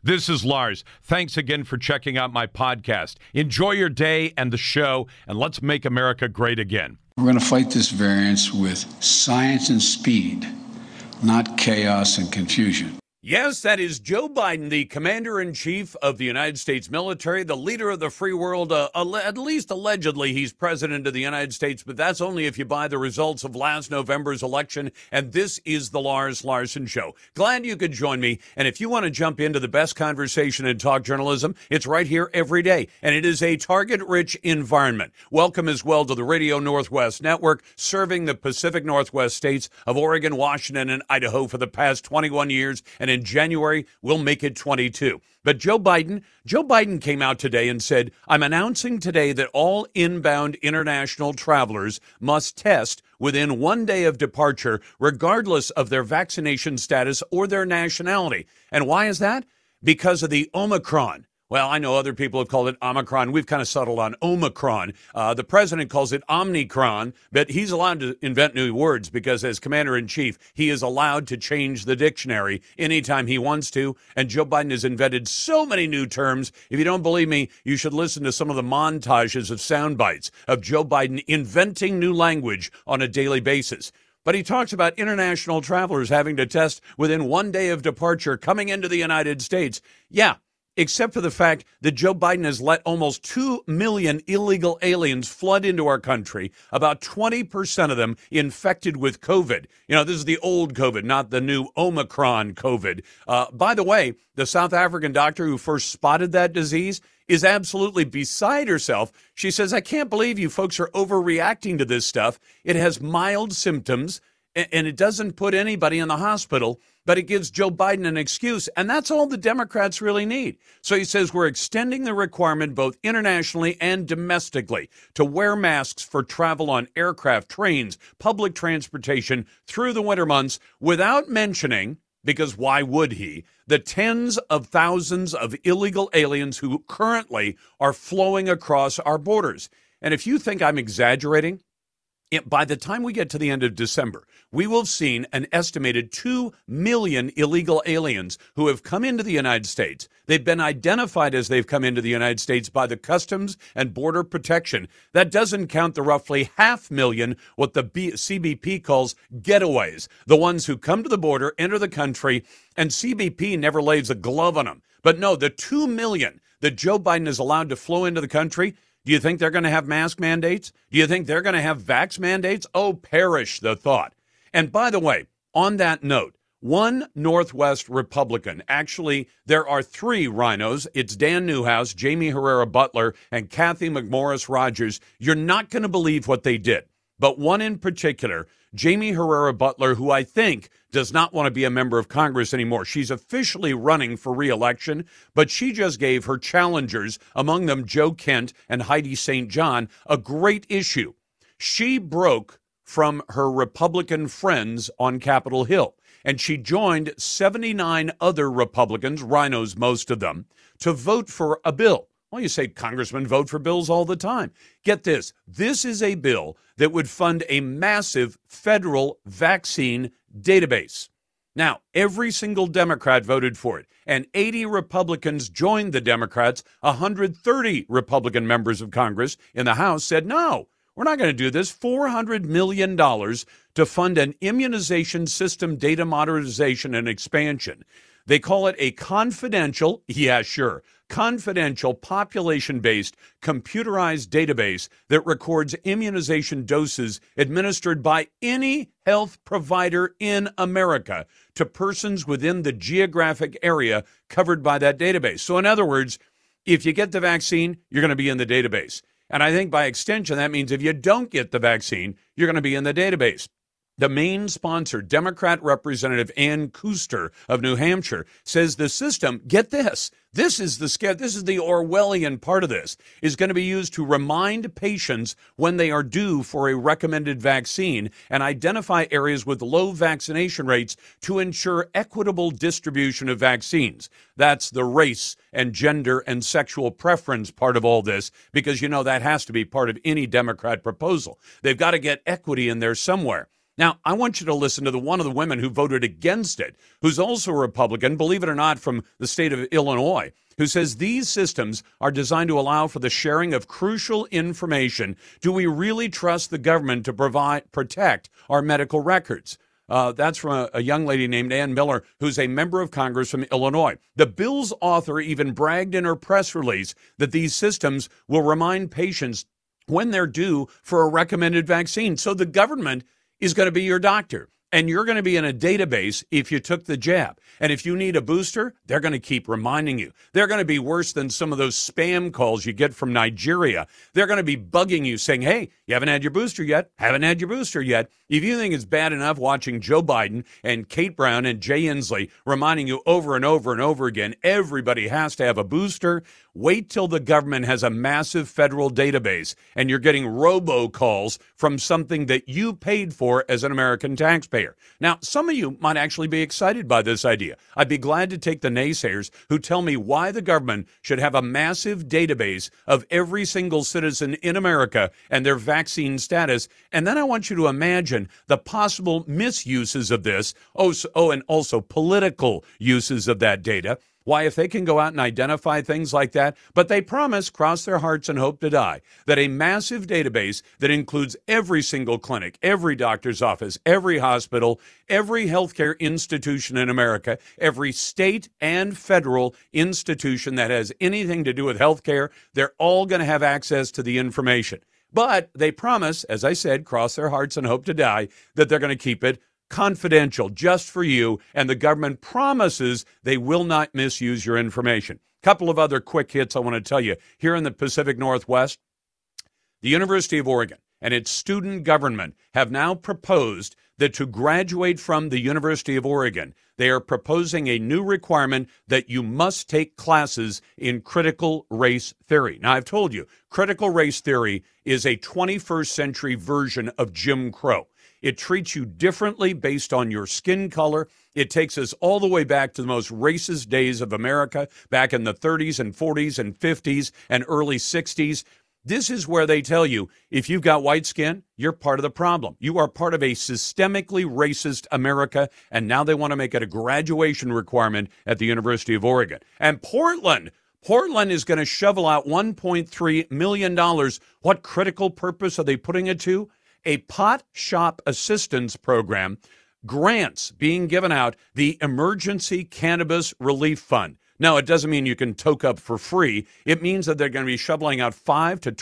This is Lars. Thanks again for checking out my podcast. Enjoy your day and the show, and let's make America great again. We're going to fight this variance with science and speed, not chaos and confusion. Yes, that is Joe Biden, the commander-in-chief of the United States military, the leader of the free world. At least allegedly, he's president of the United States, but that's only if you buy the results of last November's election. And this is the Lars Larson Show. Glad you could join me. And if you want to jump into the best conversation in talk journalism, it's right here every day. And it is a target-rich environment. Welcome as well to the Radio Northwest Network, serving the Pacific Northwest states of Oregon, Washington, and Idaho for the past 21 years. And in January, we'll make it 22. But Joe Biden came out today and said, I'm announcing today that all inbound international travelers must test within 1 day of departure, regardless of their vaccination status or their nationality. And why is that? Because of the Omicron. Well, I know other people have called it Omicron. We've kind of settled on Omicron. The president calls it Omnicron, but he's allowed to invent new words because as commander-in-chief, he is allowed to change the dictionary anytime he wants to. And Joe Biden has invented so many new terms. If you don't believe me, you should listen to some of the montages of sound bites of Joe Biden inventing new language on a daily basis. But he talks about international travelers having to test within 1 day of departure coming into the United States. Yeah. Except for the fact that Joe Biden has let almost 2 million illegal aliens flood into our country, about 20% of them infected with COVID. You know, this is the old COVID, not the new Omicron COVID. By the way, the South African doctor who first spotted that disease is absolutely beside herself. She says, I can't believe you folks are overreacting to this stuff. It has mild symptoms, and it doesn't put anybody in the hospital, but it gives Joe Biden an excuse, and that's all the Democrats really need. So he says we're extending the requirement both internationally and domestically to wear masks for travel on aircraft, trains, public transportation through the winter months without mentioning, because why would he, the tens of thousands of illegal aliens who currently are flowing across our borders. And if you think I'm exaggerating, by the time we get to the end of December, we will have seen an estimated 2 million illegal aliens who have come into the United States. They've been identified as they've come into the United States by the Customs and Border Protection. That doesn't count the roughly 500,000, what the CBP calls getaways, the ones who come to the border, enter the country, and CBP never lays a glove on them. But no, the 2 million that Joe Biden is allowed to flow into the country, do you think they're going to have mask mandates? Do you think they're going to have vax mandates? Oh, perish the thought. And by the way, on that note, one Northwest Republican, actually, there are three rhinos. It's Dan Newhouse, Jamie Herrera Butler, and Kathy McMorris Rogers. You're not going to believe what they did. But one in particular, Jamie Herrera Butler, who I think does not want to be a member of Congress anymore. She's officially running for re-election, but she just gave her challengers, among them Joe Kent and Heidi St. John, a great issue. She broke from her Republican friends on Capitol Hill, and she joined 79 other Republicans, rhinos most of them, to vote for a bill. Well, you say congressmen vote for bills all the time. Get this. This is a bill that would fund a massive federal vaccine database. Now, every single Democrat voted for it, and 80 Republicans joined the Democrats. 130 Republican members of Congress in the House said, no, we're not going to do this. $400 million to fund an immunization system data modernization and expansion. They call it a confidential, confidential population-based computerized database that records immunization doses administered by any health provider in America to persons within the geographic area covered by that database. So in other words, if you get the vaccine, you're going to be in the database. And I think by extension, that means if you don't get the vaccine, you're going to be in the database. The main sponsor, Democrat Representative Ann Kuster of New Hampshire, says the system, get this is the Orwellian part of this, is going to be used to remind patients when they are due for a recommended vaccine and identify areas with low vaccination rates to ensure equitable distribution of vaccines. That's the race and gender and sexual preference part of all this, because, you know, that has to be part of any Democrat proposal. They've got to get equity in there somewhere. Now, I want you to listen to one of the women who voted against it, who's also a Republican, believe it or not, from the state of Illinois, who says these systems are designed to allow for the sharing of crucial information. Do we really trust the government to protect our medical records? That's from a young lady named Ann Miller, who's a member of Congress from Illinois. The bill's author even bragged in her press release that these systems will remind patients when they're due for a recommended vaccine. So the government is going to be your doctor, and you're going to be in a database if you took the jab. And if you need a booster, they're going to keep reminding you. They're going to be worse than some of those spam calls you get from Nigeria. They're going to be bugging you saying, hey, you haven't had your booster yet, haven't had your booster yet. If you think it's bad enough watching Joe Biden and Kate Brown and Jay Inslee reminding you over and over and over again, everybody has to have a booster, wait till the government has a massive federal database and you're getting robocalls from something that you paid for as an American taxpayer. Now, some of you might actually be excited by this idea. I'd be glad to take the naysayers who tell me why the government should have a massive database of every single citizen in America and their vaccine status. And then I want you to imagine the possible misuses of this. And also political uses of that data. Why, if they can go out and identify things like that, but they promise, cross their hearts and hope to die, that a massive database that includes every single clinic, every doctor's office, every hospital, every healthcare institution in America, every state and federal institution that has anything to do with healthcare, they're all going to have access to the information. But they promise, as I said, cross their hearts and hope to die, that they're going to keep it confidential just for you, and the government promises they will not misuse your information. Couple of other quick hits I want to tell you. Here in the Pacific Northwest, the University of Oregon and its student government have now proposed that to graduate from the University of Oregon, they are proposing a new requirement that you must take classes in critical race theory. Now, I've told you, critical race theory is a 21st century version of Jim Crow. It treats you differently based on your skin color. It takes us all the way back to the most racist days of America, back in the 30s and 40s and 50s and early 60s. This is where they tell you, if you've got white skin, you're part of the problem. You are part of a systemically racist America, and now they want to make it a graduation requirement at the University of Oregon. And Portland is going to shovel out $1.3 million. What critical purpose are they putting it to? A pot shop assistance program, grants being given out, the Emergency Cannabis Relief Fund. Now, it doesn't mean you can toke up for free. It means that they're going to be shoveling out $5,000 to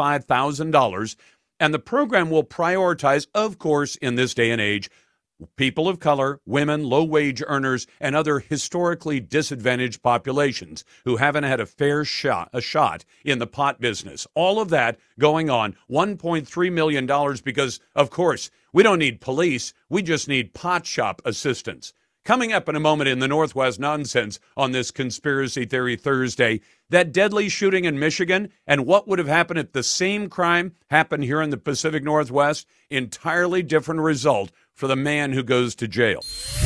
$25,000, and the program will prioritize, of course, in this day and age, people of color, women, low-wage earners, and other historically disadvantaged populations who haven't had a fair shot in the pot business. All of that going on, $1.3 million because, of course, we don't need police. We just need pot shop assistance. Coming up in a moment in the Northwest Nonsense on this Conspiracy Theory Thursday, that deadly shooting in Michigan and what would have happened if the same crime happened here in the Pacific Northwest, entirely different result for the man who goes to jail.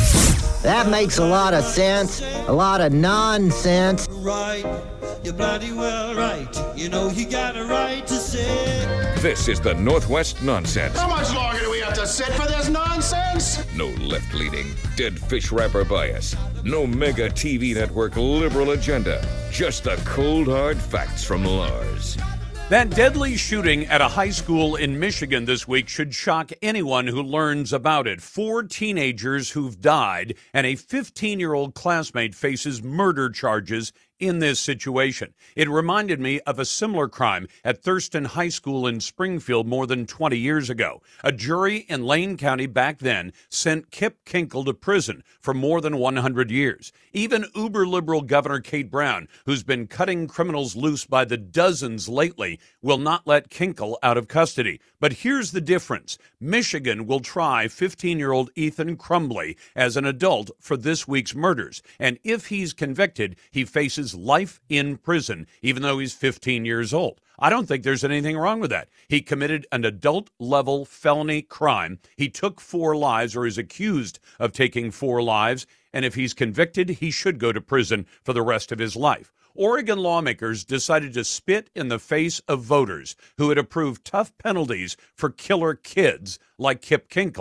That makes a lot of sense, a lot of nonsense. Right, you're bloody well right. You know you got a right to say. This is the Northwest Nonsense. How much longer do we have to sit for this nonsense? No left-leaning, dead fish wrapper bias. No mega TV network liberal agenda. Just the cold, hard facts from Lars. That deadly shooting at a high school in Michigan this week should shock anyone who learns about it. 4 teenagers who've died, and a 15-year-old classmate faces murder charges in this situation. It reminded me of a similar crime at Thurston High School in Springfield more than 20 years ago. A jury in Lane County back then sent Kip Kinkle to prison for more than 100 years. Even uber-liberal Governor Kate Brown, who's been cutting criminals loose by the dozens lately, will not let Kinkle out of custody. But here's the difference. Michigan will try 15-year-old Ethan Crumbley as an adult for this week's murders. And if he's convicted, he faces life in prison, even though he's 15 years old. I don't think there's anything wrong with that. He committed an adult-level felony crime. He took 4 lives, or is accused of taking 4 lives, and if he's convicted, he should go to prison for the rest of his life. Oregon lawmakers decided to spit in the face of voters who had approved tough penalties for killer kids like Kip Kinkle.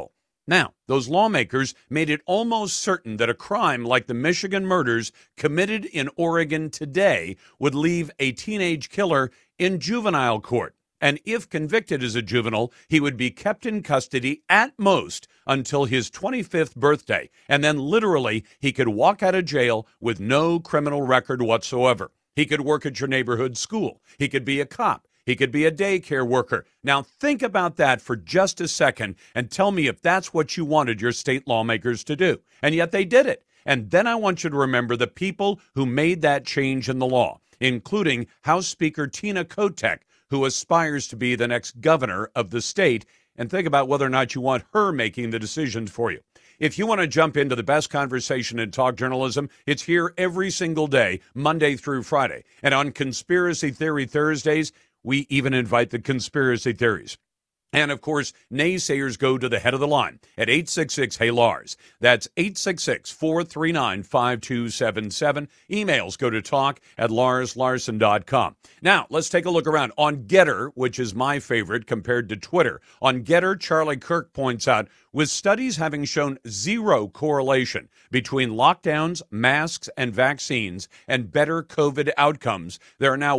Now, those lawmakers made it almost certain that a crime like the Michigan murders committed in Oregon today would leave a teenage killer in juvenile court. And if convicted as a juvenile, he would be kept in custody at most until his 25th birthday. And then literally, he could walk out of jail with no criminal record whatsoever. He could work at your neighborhood school. He could be a cop. He could be a daycare worker. Now, think about that for just a second and tell me if that's what you wanted your state lawmakers to do. And yet they did it. And then I want you to remember the people who made that change in the law, including House Speaker Tina Kotek, who aspires to be the next governor of the state. And think about whether or not you want her making the decisions for you. If you want to jump into the best conversation in talk journalism, it's here every single day, Monday through Friday. And on Conspiracy Theory Thursdays, we even invite the conspiracy theories. And, of course, naysayers go to the head of the line at 866-HEY-LARS. That's 866-439-5277. Emails go to talk@LarsLarson.com. Now, let's take a look around. On Getter, which is my favorite compared to Twitter, on Getter, Charlie Kirk points out, with studies having shown zero correlation between lockdowns, masks, and vaccines and better COVID outcomes, there are now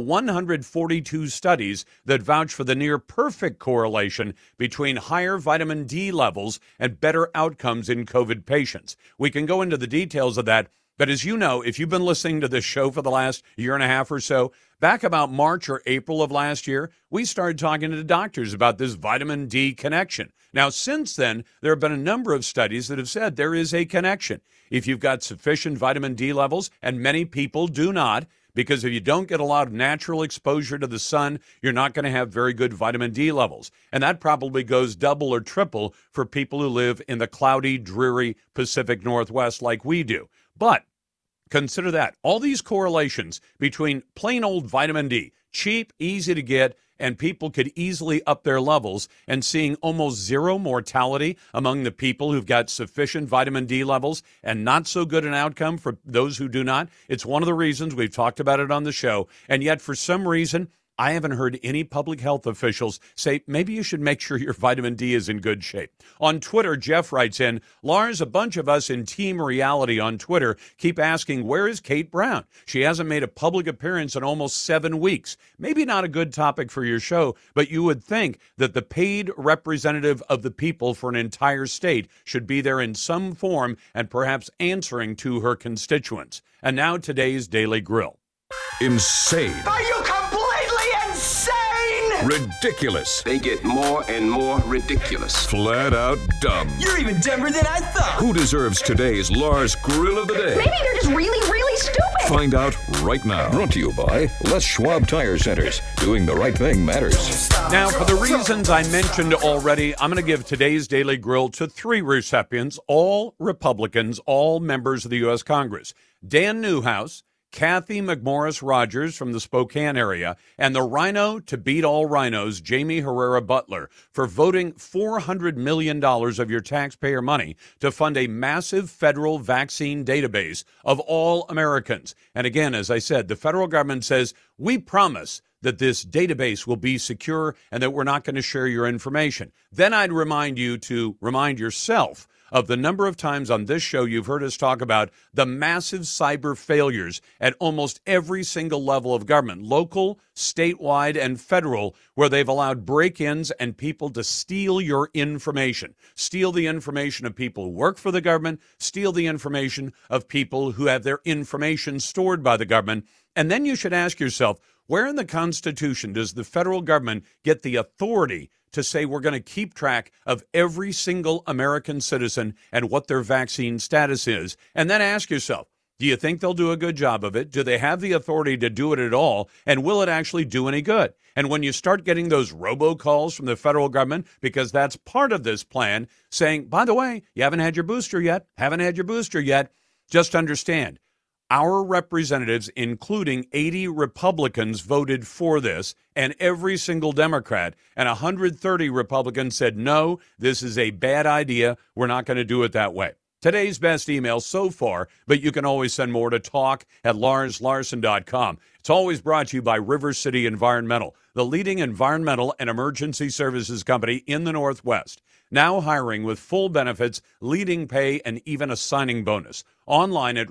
142 studies that vouch for the near-perfect correlation between higher vitamin D levels and better outcomes in COVID patients. We can go into the details of that, but as you know, if you've been listening to this show for the last year and a half or so, back about March or April of last year, we started talking to doctors about this vitamin D connection. Now, since then, there have been a number of studies that have said there is a connection. If you've got sufficient vitamin D levels, and many people do not, because if you don't get a lot of natural exposure to the sun, you're not going to have very good vitamin D levels. And that probably goes double or triple for people who live in the cloudy, dreary Pacific Northwest like we do. But consider that. All these correlations between plain old vitamin D, cheap, easy to get, and people could easily up their levels, and seeing almost zero mortality among the people who've got sufficient vitamin D levels and not so good an outcome for those who do not. It's one of the reasons we've talked about it on the show. And yet, for some reason, I haven't heard any public health officials say, maybe you should make sure your vitamin D is in good shape. On Twitter, Jeff writes in, Lars, a bunch of us in Team Reality on Twitter keep asking, where is Kate Brown? She hasn't made a public appearance in almost 7 weeks. Maybe not a good topic for your show, but you would think that the paid representative of the people for an entire state should be there in some form and perhaps answering to her constituents. And now today's Daily Grill. Insane. Are you completely insane? Ridiculous. They get more and more ridiculous. Flat out dumb. You're even dumber than I thought. Who deserves today's Lars Grill of the Day? Maybe they're just really, really stupid. Find out right now. Brought to you by Les Schwab Tire Centers. Doing the right thing matters. Now, for the reasons I mentioned already, I'm going to give today's Daily Grill to 3 recipients, all Republicans, all members of the U.S. Congress. Dan Newhouse, Kathy McMorris Rogers from the Spokane area, and the rhino to beat all rhinos, Jamie Herrera Butler, for voting $400 million of your taxpayer money to fund a massive federal vaccine database of all Americans. And again, as I said, the federal government says, we promise that this database will be secure and that we're not going to share your information. Then I'd remind you to remind yourself of the number of times on this show you've heard us talk about the massive cyber failures at almost every single level of government, local, statewide, and federal, where they've allowed break-ins and people to steal your information, steal the information of people who work for the government, steal the information of people who have their information stored by the government. And then you should ask yourself, where in the Constitution does the federal government get the authority to say we're going to keep track of every single American citizen and what their vaccine status is? And then ask yourself, do you think they'll do a good job of it? Do they have the authority to do it at all? And will it actually do any good? And when you start getting those robocalls from the federal government, because that's part of this plan, saying, by the way, you haven't had your booster yet, just understand, our representatives, including 80 Republicans, voted for this, and every single Democrat, and 130 Republicans said, no, this is a bad idea. We're not going to do it that way. Today's best email so far, but you can always send more to talk@larslarson.com. It's always brought to you by River City Environmental, the leading environmental and emergency services company in the Northwest. Now hiring with full benefits, leading pay, and even a signing bonus. Online at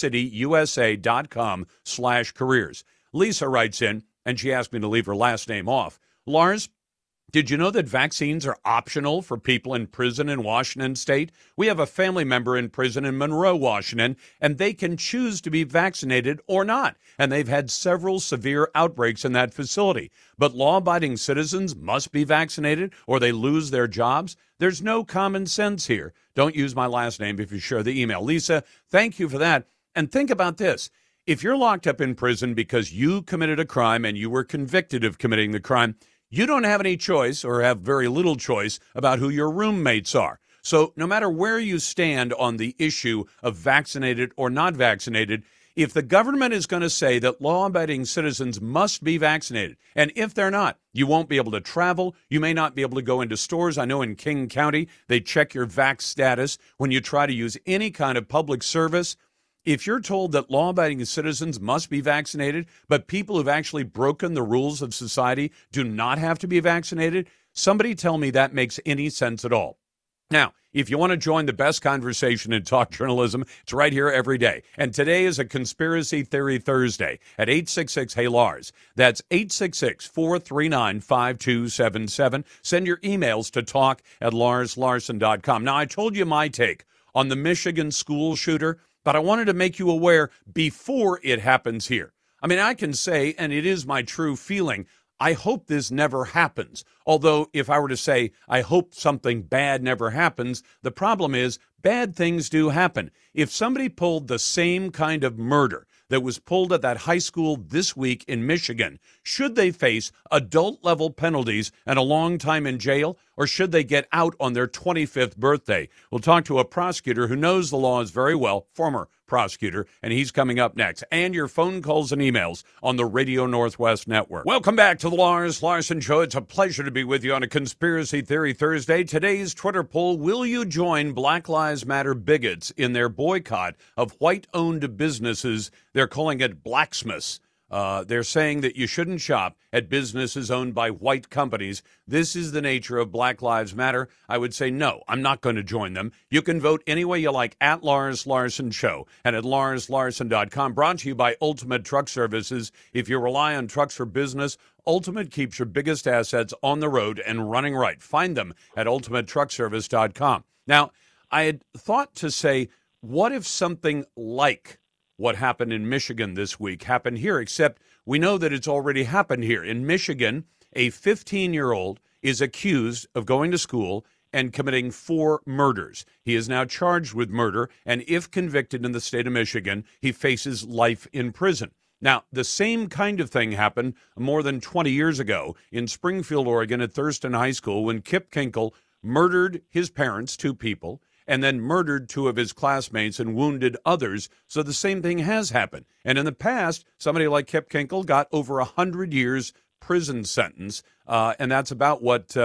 rivercityusa.com/careers. Lisa writes in, and she asked me to leave her last name off. Lars, did you know that vaccines are optional for people in prison in Washington state? We have a family member in prison in Monroe, Washington, and they can choose to be vaccinated or not. And they've had several severe outbreaks in that facility. But law-abiding citizens must be vaccinated or they lose their jobs. There's no common sense here. Don't use my last name if you share the email. Lisa, thank you for that. And think about this. If you're locked up in prison because you committed a crime and you were convicted of committing the crime, you don't have any choice or have very little choice about who your roommates are. So no matter where you stand on the issue of vaccinated or not vaccinated, if the government is going to say that law-abiding citizens must be vaccinated, and if they're not, you won't be able to travel, you may not be able to go into stores. I know in King County, they check your vax status when you try to use any kind of public service. If you're told that law-abiding citizens must be vaccinated, but people who've actually broken the rules of society do not have to be vaccinated, somebody tell me that makes any sense at all. Now, if you want to join the best conversation in talk journalism, it's right here every day. And today is a Conspiracy Theory Thursday at 866-HEY-LARS. That's 866-439-5277. Send your emails to talk@larslarson.com. Now, I told you my take on the Michigan school shooter, but I wanted to make you aware before it happens here. I mean, I can say, and it is my true feeling, I hope this never happens. Although if I were to say, I hope something bad never happens, the problem is bad things do happen. If somebody pulled the same kind of murder that was pulled at that high school this week in Michigan, should they face adult-level penalties and a long time in jail, or should they get out on their 25th birthday? We'll talk to a prosecutor who knows the laws very well, former prosecutor, and he's coming up next. And your phone calls and emails on the Radio Northwest Network. Welcome back to the Lars Larson Show. It's a pleasure to be with you on a Conspiracy Theory Thursday. Today's Twitter poll, will you join Black Lives Matter bigots in their boycott of white-owned businesses? They're calling it blacksmiths. They're saying that you shouldn't shop at businesses owned by white companies. This is the nature of Black Lives Matter. I would say, no, I'm not going to join them. You can vote any way you like at Lars Larson Show and at larslarson.com. Brought to you by Ultimate Truck Services. If you rely on trucks for business, Ultimate keeps your biggest assets on the road and running right. Find them at ultimatetruckservice.com. Now, I had thought to say, what if something like what happened in Michigan this week happened here, except we know that it's already happened here. In Michigan, a 15-year-old is accused of going to school and committing 4 murders. He is now charged with murder, and if convicted in the state of Michigan, he faces life in prison. Now, the same kind of thing happened more than 20 years ago in Springfield, Oregon at Thurston High School when Kip Kinkle murdered his parents, 2 people, and then murdered 2 of his classmates and wounded others. So the same thing has happened. And in the past, somebody like Kip Kinkle got over 100 years prison sentence, and that's about what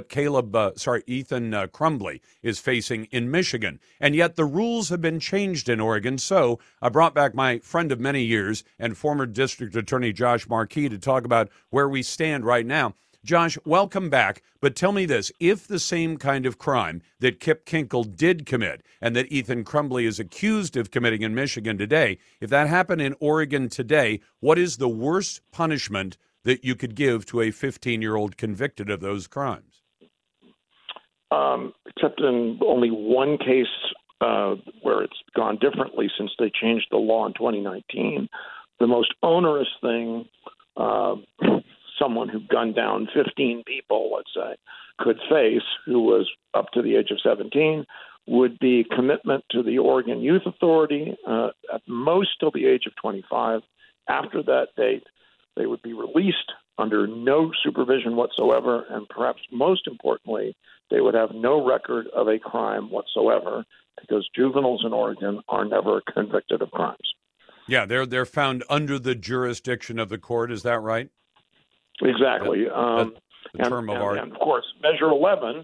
Ethan Crumbley is facing in Michigan. And yet the rules have been changed in Oregon. So I brought back my friend of many years and former District Attorney Josh Markey to talk about where we stand right now. Josh, welcome back. But tell me this, if the same kind of crime that Kip Kinkle did commit and that Ethan Crumbley is accused of committing in Michigan today, if that happened in Oregon today, what is the worst punishment that you could give to a 15-year-old convicted of those crimes? Except in only one case where it's gone differently since they changed the law in 2019. The most onerous thing someone who gunned down 15 people, let's say, could face, who was up to the age of 17, would be commitment to the Oregon Youth Authority, at most till the age of 25. After that date, they would be released under no supervision whatsoever, and perhaps most importantly, they would have no record of a crime whatsoever, because juveniles in Oregon are never convicted of crimes. Yeah, they're found under the jurisdiction of the court. Is that right? Exactly. The term of art. And of course, Measure 11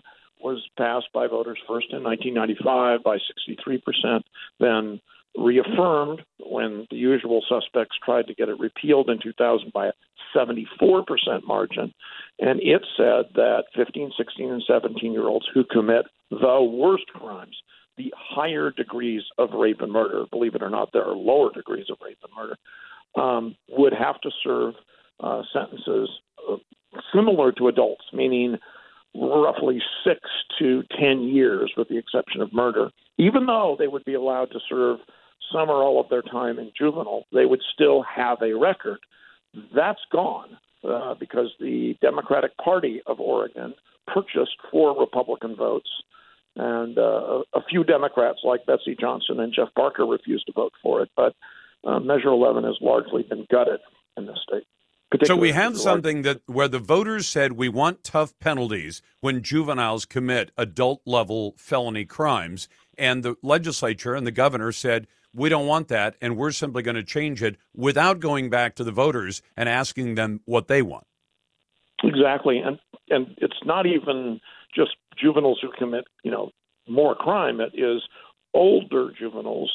was passed by voters first in 1995 by 63%, then reaffirmed when the usual suspects tried to get it repealed in 2000 by a 74% margin. And it said that 15, 16, and 17-year-olds who commit the worst crimes, the higher degrees of rape and murder, believe it or not, there are lower degrees of rape and murder, would have to serve sentences similar to adults, meaning roughly 6 to 10 years with the exception of murder. Even though they would be allowed to serve some or all of their time in juvenile, they would still have a record. That's gone because the Democratic Party of Oregon purchased 4 Republican votes, and a few Democrats like Betsy Johnson and Jeff Barker refused to vote for it. But Measure 11 has largely been gutted in this state. So we have something that where the voters said we want tough penalties when juveniles commit adult-level felony crimes, and the legislature and the governor said we don't want that, and we're simply going to change it without going back to the voters and asking them what they want. Exactly, and it's not even just juveniles who commit, more crime. It is older juveniles,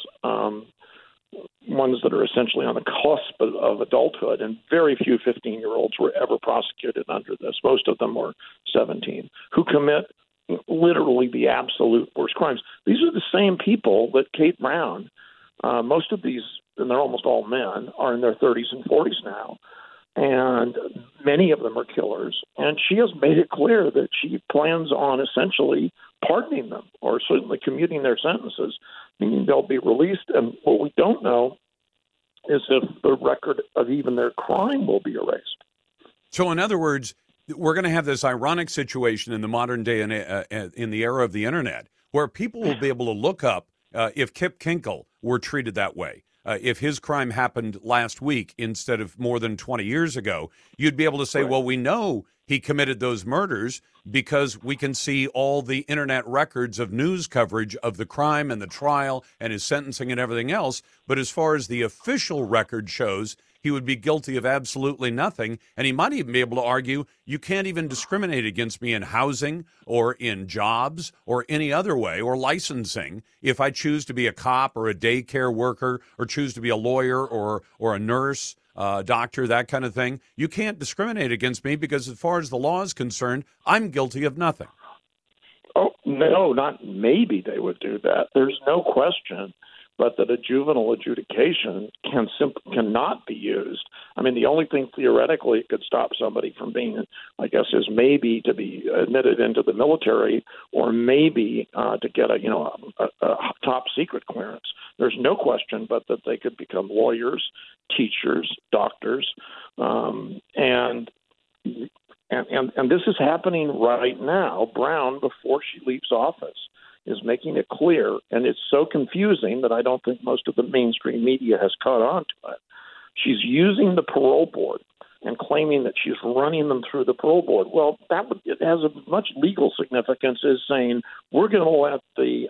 ones that are essentially on the cusp of adulthood, and very few 15-year-olds were ever prosecuted under this. Most of them were 17, who commit literally the absolute worst crimes. These are the same people that Kate Brown, most of these, and they're almost all men, are in their 30s and 40s now, and many of them are killers. And she has made it clear that she plans on essentially pardoning them, or certainly commuting their sentences, meaning they'll be released. And what we don't know is if the record of even their crime will be erased. So in other words, we're going to have this ironic situation in the modern day and in the era of the internet where people will be able to look up if Kip Kinkle were treated that way. If his crime happened last week instead of more than 20 years ago, you'd be able to say, well, we know he committed those murders because we can see all the internet records of news coverage of the crime and the trial and his sentencing and everything else. But as far as the official record shows, he would be guilty of absolutely nothing. And he might even be able to argue, you can't even discriminate against me in housing or in jobs or any other way, or licensing. If I choose to be a cop or a daycare worker or choose to be a lawyer or a nurse, doctor, that kind of thing, you can't discriminate against me because as far as the law is concerned, I'm guilty of nothing. Oh, no, not maybe they would do that. There's no question. But that a juvenile adjudication cannot be used. I mean, the only thing theoretically could stop somebody from being, I guess, is maybe to be admitted into the military, or maybe to get a top secret clearance. There's no question, but that they could become lawyers, teachers, doctors, and this is happening right now. Brown, before she leaves office, is making it clear, and it's so confusing that I don't think most of the mainstream media has caught on to it. She's using the parole board and claiming that she's running them through the parole board. Well, it has as much legal significance as saying we're going to let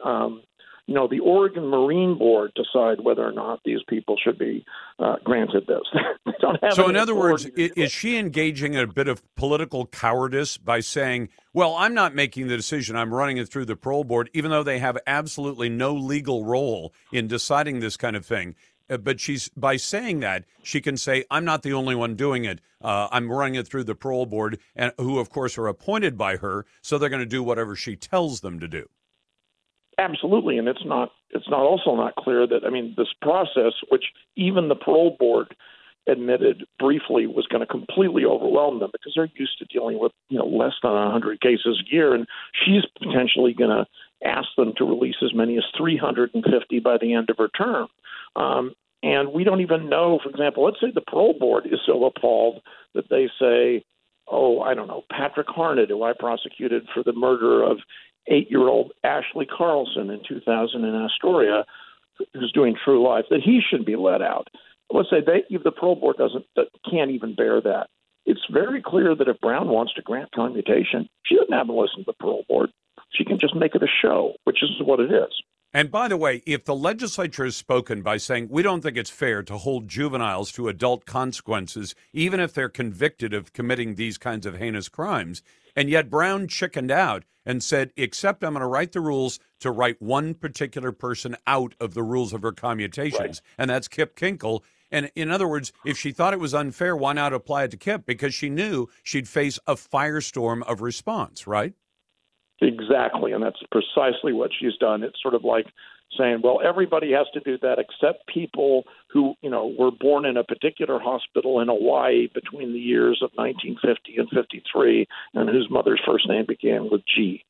the Oregon Marine Board decide whether or not these people should be granted this. So in other words, is she engaging in a bit of political cowardice by saying, well, I'm not making the decision, I'm running it through the parole board, even though they have absolutely no legal role in deciding this kind of thing? But by saying that, she can say, I'm not the only one doing it. I'm running it through the parole board, and who, of course, are appointed by her, so they're going to do whatever she tells them to do. Absolutely, and it's also not clear that, this process, which even the parole board admitted briefly was going to completely overwhelm them because they're used to dealing with less than 100 cases a year, and she's potentially going to ask them to release as many as 350 by the end of her term. And we don't even know, for example, let's say the parole board is so appalled that they say, Patrick Harnett, who I prosecuted for the murder of 8-year-old Ashley Carlson in 2000 in Astoria, who's doing True Life, that he should be let out. Let's say the parole board can't even bear that. It's very clear that if Brown wants to grant commutation, she doesn't have to listen to the parole board. She can just make it a show, which is what it is. And by the way, if the legislature has spoken by saying we don't think it's fair to hold juveniles to adult consequences, even if they're convicted of committing these kinds of heinous crimes, and yet Brown chickened out and said, except I'm going to write the rules to write one particular person out of the rules of her commutations, and that's Kip Kinkle. And in other words, if she thought it was unfair, why not apply it to Kip? Because she knew she'd face a firestorm of response, right? Exactly, and that's precisely what she's done. It's sort of like saying, well, everybody has to do that except people who, were born in a particular hospital in Hawaii between the years of 1950 and 53 and whose mother's first name began with G.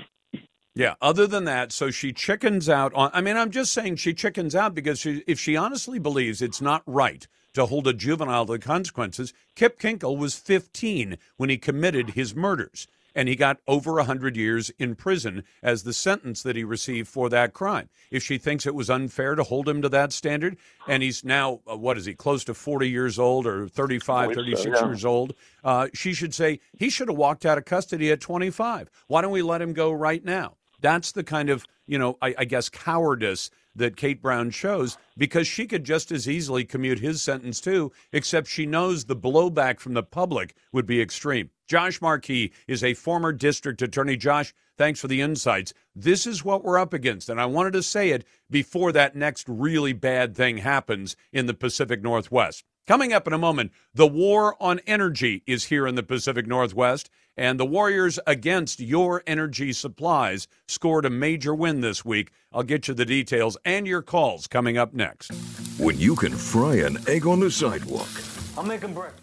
Yeah, other than that, so she chickens out on, I'm just saying she chickens out because if she honestly believes it's not right to hold a juvenile to the consequences, Kip Kinkle was 15 when he committed his murders. And he got over 100 years in prison as the sentence that he received for that crime. If she thinks it was unfair to hold him to that standard, and he's now, close to 40 years old or 35, 36 years old, she should say he should have walked out of custody at 25. Why don't we let him go right now? That's the kind of, I guess, cowardice that Kate Brown shows, because she could just as easily commute his sentence too, except she knows the blowback from the public would be extreme. Josh Markey is a former district attorney. Josh, thanks for the insights. This is what we're up against, and I wanted to say it before that next really bad thing happens in the Pacific Northwest. Coming up in a moment, the war on energy is here in the Pacific Northwest, and the Warriors against your energy supplies scored a major win this week. I'll get you the details and your calls coming up next. When you can fry an egg on the sidewalk. I'm making breakfast.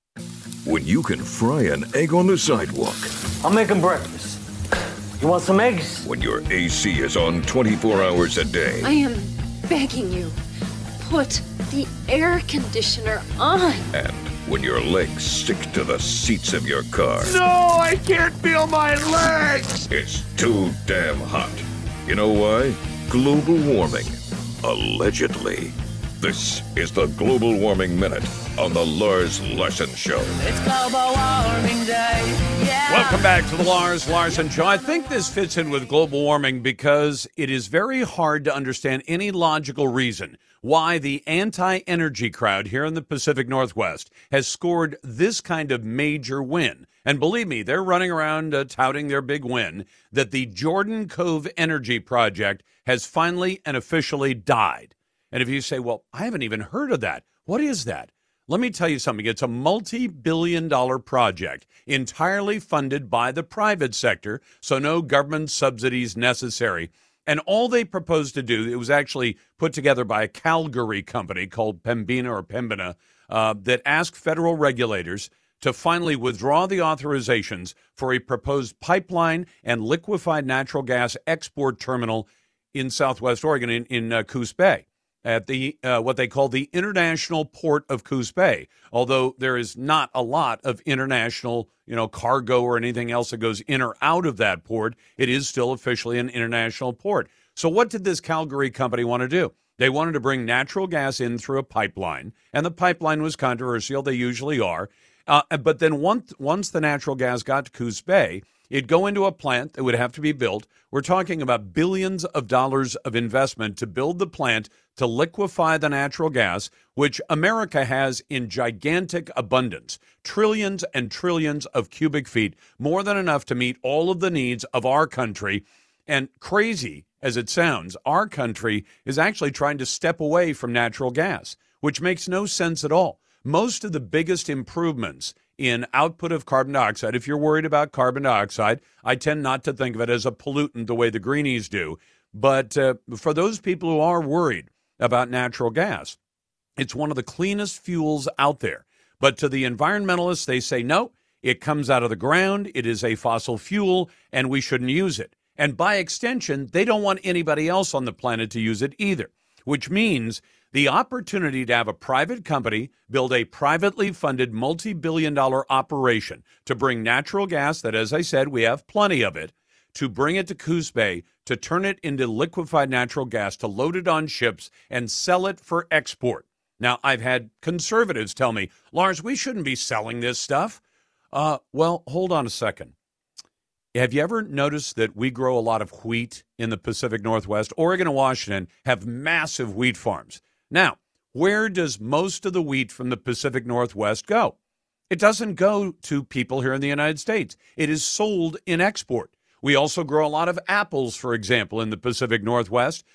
When you can fry an egg on the sidewalk. I'm making breakfast. You want some eggs? When your AC is on 24 hours a day. I am begging you, put the air conditioner on. And when your legs stick to the seats of your car. No, I can't feel my legs! It's too damn hot. You know why? Global warming. Allegedly. This is the Global Warming Minute on the Lars Larson Show. It's global warming day. Yeah. Welcome back to the Lars Larson Show. I think this fits in with global warming because it is very hard to understand any logical reason why the anti-energy crowd here in the Pacific Northwest has scored this kind of major win. And believe me, they're running around touting their big win, that the Jordan Cove Energy Project has finally and officially died. And if you say, well, I haven't even heard of that. What is that? Let me tell you something. It's a multi-billion-dollar project entirely funded by the private sector, so no government subsidies necessary. And all they proposed to do, it was actually put together by a Calgary company called Pembina, that asked federal regulators to finally withdraw the authorizations for a proposed pipeline and liquefied natural gas export terminal in Southwest Oregon in Coos Bay, at the what they call the International Port of Coos Bay, although there is not a lot of international, cargo or anything else that goes in or out of that port. It is still officially an international port. So what did this Calgary company want to do? They wanted to bring natural gas in through a pipeline, and the pipeline was controversial. They usually are. But then once the natural gas got to Coos Bay, it'd go into a plant that would have to be built. We're talking about billions of dollars of investment to build the plant to liquefy the natural gas, which America has in gigantic abundance, trillions and trillions of cubic feet, more than enough to meet all of the needs of our country. And crazy as it sounds, our country is actually trying to step away from natural gas, which makes no sense at all. Most of the biggest improvements in output of carbon dioxide, if you're worried about carbon dioxide, I tend not to think of it as a pollutant the way the greenies do. But for those people who are worried about natural gas, it's one of the cleanest fuels out there. But to the environmentalists, they say, no, it comes out of the ground, it is a fossil fuel, and we shouldn't use it. And by extension, they don't want anybody else on the planet to use it either, which means the opportunity to have a private company build a privately funded multi-billion-dollar operation to bring natural gas that, as I said, we have plenty of it, to bring it to Coos Bay, to turn it into liquefied natural gas, to load it on ships and sell it for export. Now, I've had conservatives tell me, Lars, we shouldn't be selling this stuff. Well, hold on a second. Have you ever noticed that we grow a lot of wheat in the Pacific Northwest? Oregon and Washington have massive wheat farms. Now, where does most of the wheat from the Pacific Northwest go? It doesn't go to people here in the United States. It is sold in export. We also grow a lot of apples, for example, in the Pacific Northwest.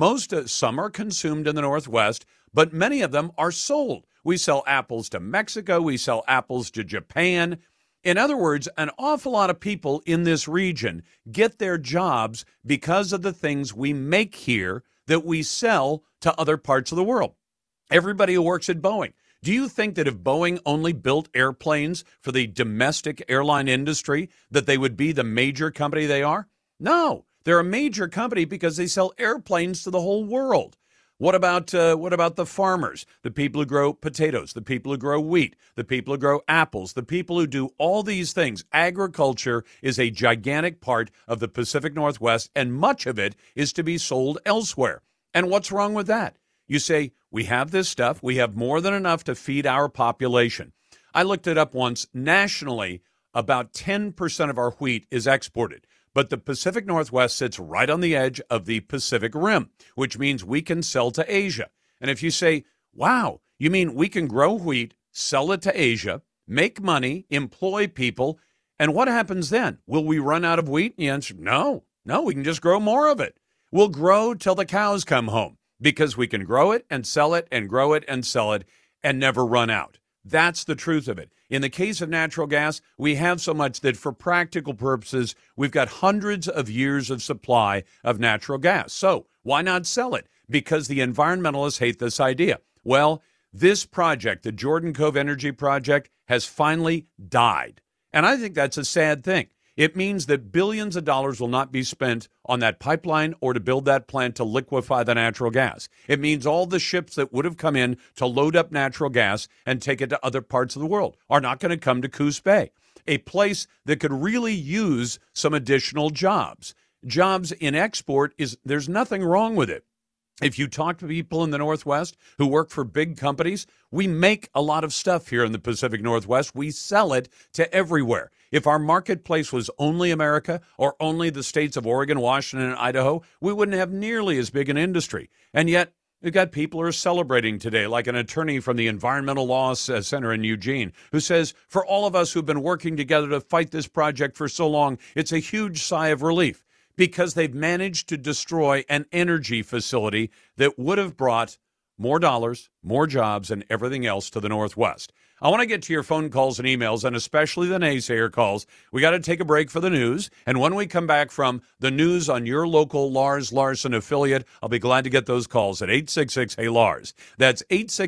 Some are consumed in the Northwest, but many of them are sold. We sell apples to Mexico. We sell apples to Japan. In other words, an awful lot of people in this region get their jobs because of the things we make here that we sell to other parts of the world. Everybody who works at Boeing. Do you think that if Boeing only built airplanes for the domestic airline industry, that they would be the major company they are? No, they're a major company because they sell airplanes to the whole world. What about the farmers, the people who grow potatoes, the people who grow wheat, the people who grow apples, the people who do all these things? Agriculture is a gigantic part of the Pacific Northwest, and much of it is to be sold elsewhere. And what's wrong with that? You say, we have this stuff. We have more than enough to feed our population. I looked it up once. Nationally, about 10% of our wheat is exported. But the Pacific Northwest sits right on the edge of the Pacific Rim, which means we can sell to Asia. And if you say, wow, you mean we can grow wheat, sell it to Asia, make money, employ people, and what happens then? Will we run out of wheat? And the answer, no, we can just grow more of it. We'll grow till the cows come home because we can grow it and sell it and grow it and sell it and never run out. That's the truth of it. In the case of natural gas, we have so much that for practical purposes, we've got hundreds of years of supply of natural gas. So why not sell it? Because the environmentalists hate this idea. Well, this project, the Jordan Cove Energy Project, has finally died. And I think that's a sad thing. It means that billions of dollars will not be spent on that pipeline or to build that plant to liquefy the natural gas. It means all the ships that would have come in to load up natural gas and take it to other parts of the world are not going to come to Coos Bay, a place that could really use some additional jobs. Jobs in export, there's nothing wrong with it. If you talk to people in the Northwest who work for big companies, we make a lot of stuff here in the Pacific Northwest. We sell it to everywhere. If our marketplace was only America or only the states of Oregon, Washington, and Idaho, we wouldn't have nearly as big an industry. And yet, we've got people who are celebrating today, like an attorney from the Environmental Law Center in Eugene, who says, for all of us who've been working together to fight this project for so long, it's a huge sigh of relief because they've managed to destroy an energy facility that would have brought more dollars, more jobs, and everything else to the Northwest. I want to get to your phone calls and emails, and especially the naysayer calls. We got to take a break for the news, and when we come back from the news on your local Lars Larson affiliate, I'll be glad to get those calls at 866-HEY-LARS. That's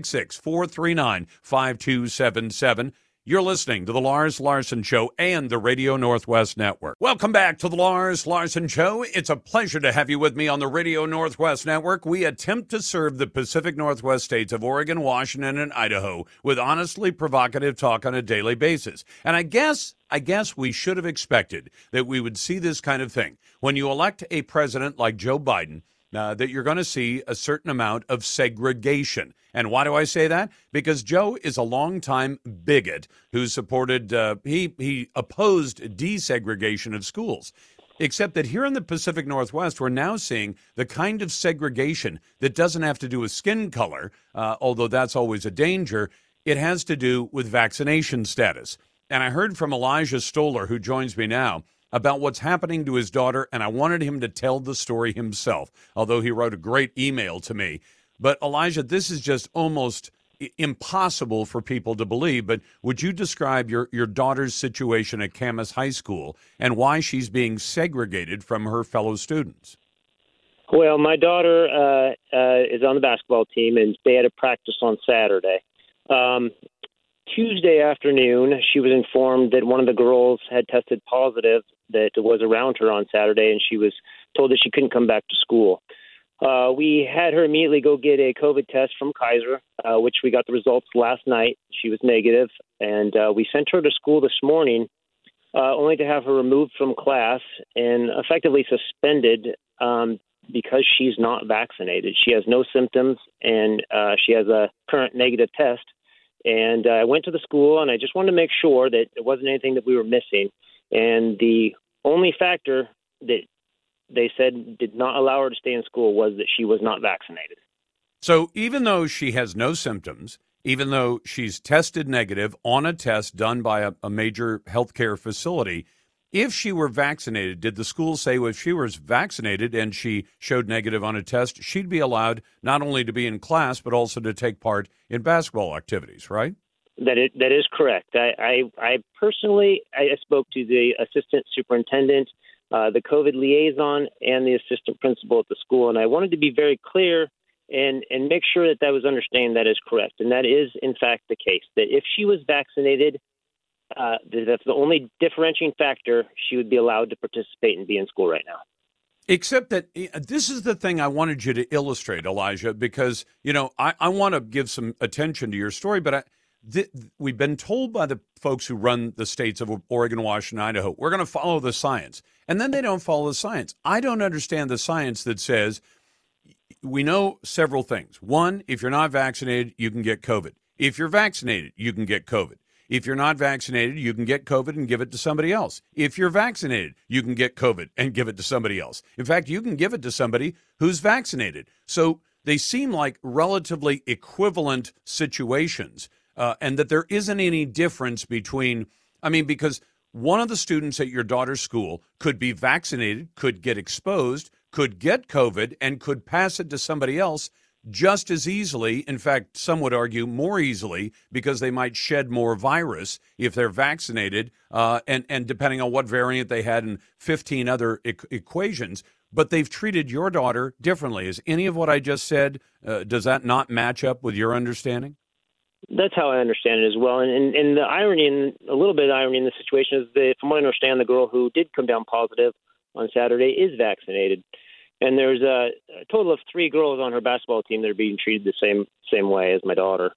866-439-5277. You're listening to the Lars Larson Show and the Radio Northwest Network. Welcome back to the Lars Larson Show. It's a pleasure to have you with me on the Radio Northwest Network. We attempt to serve the Pacific Northwest states of Oregon, Washington, and Idaho with honestly provocative talk on a daily basis. And I guess we should have expected that we would see this kind of thing. When you elect a president like Joe Biden, that you're going to see a certain amount of segregation. And why do I say that? Because Joe is a longtime bigot who supported, he opposed desegregation of schools. Except that here in the Pacific Northwest, we're now seeing the kind of segregation that doesn't have to do with skin color, although that's always a danger. It has to do with vaccination status. And I heard from Elijah Stoller, who joins me now, about what's happening to his daughter, and I wanted him to tell the story himself, although he wrote a great email to me. But Elijah, this is just almost impossible for people to believe, but would you describe your daughter's situation at Camas High School and why she's being segregated from her fellow students? Well, my daughter is on the basketball team, and they had a practice on Saturday. Tuesday afternoon, she was informed that one of the girls had tested positive that was around her on Saturday, and she was told that she couldn't come back to school. We had her immediately go get a COVID test from Kaiser, which we got the results last night. She was negative, and we sent her to school this morning only to have her removed from class and effectively suspended because she's not vaccinated. She has no symptoms, and she has a current negative test. And I went to the school, and I just wanted to make sure that there wasn't anything that we were missing. And the only factor that they said did not allow her to stay in school was that she was not vaccinated. So even though she has no symptoms, even though she's tested negative on a test done by a major healthcare facility, if she were vaccinated, did the school say, well, if she was vaccinated and she showed negative on a test, she'd be allowed not only to be in class, but also to take part in basketball activities, right? That is correct. I personally spoke to the assistant superintendent, the COVID liaison, and the assistant principal at the school, and I wanted to be very clear and make sure that was understanding that is correct. And that is, in fact, the case, that if she was vaccinated, that's the only differentiating factor, she would be allowed to participate and be in school right now. Except that this is the thing I wanted you to illustrate, Elijah, because, I want to give some attention to your story, but we've been told by the folks who run the states of Oregon, Washington, Idaho, we're going to follow the science. And then they don't follow the science. I don't understand the science that says we know several things. One, if you're not vaccinated, you can get COVID. If you're vaccinated, you can get COVID. If you're not vaccinated, you can get COVID and give it to somebody else. If you're vaccinated, you can get COVID and give it to somebody else. In fact, you can give it to somebody who's vaccinated. So they seem like relatively equivalent situations, and that there isn't any difference between, because one of the students at your daughter's school could be vaccinated, could get exposed, could get COVID, and could pass it to somebody else just as easily. In fact, some would argue more easily, because they might shed more virus if they're vaccinated, and depending on what variant they had and 15 other equations. But they've treated your daughter differently. Is any of what I just said, does that not match up with your understanding? That's how I understand it as well. And the irony, and a little bit of irony in the situation, is that from what I understand, the girl who did come down positive on Saturday is vaccinated. And there's a total of 3 girls on her basketball team that are being treated the same way as my daughter.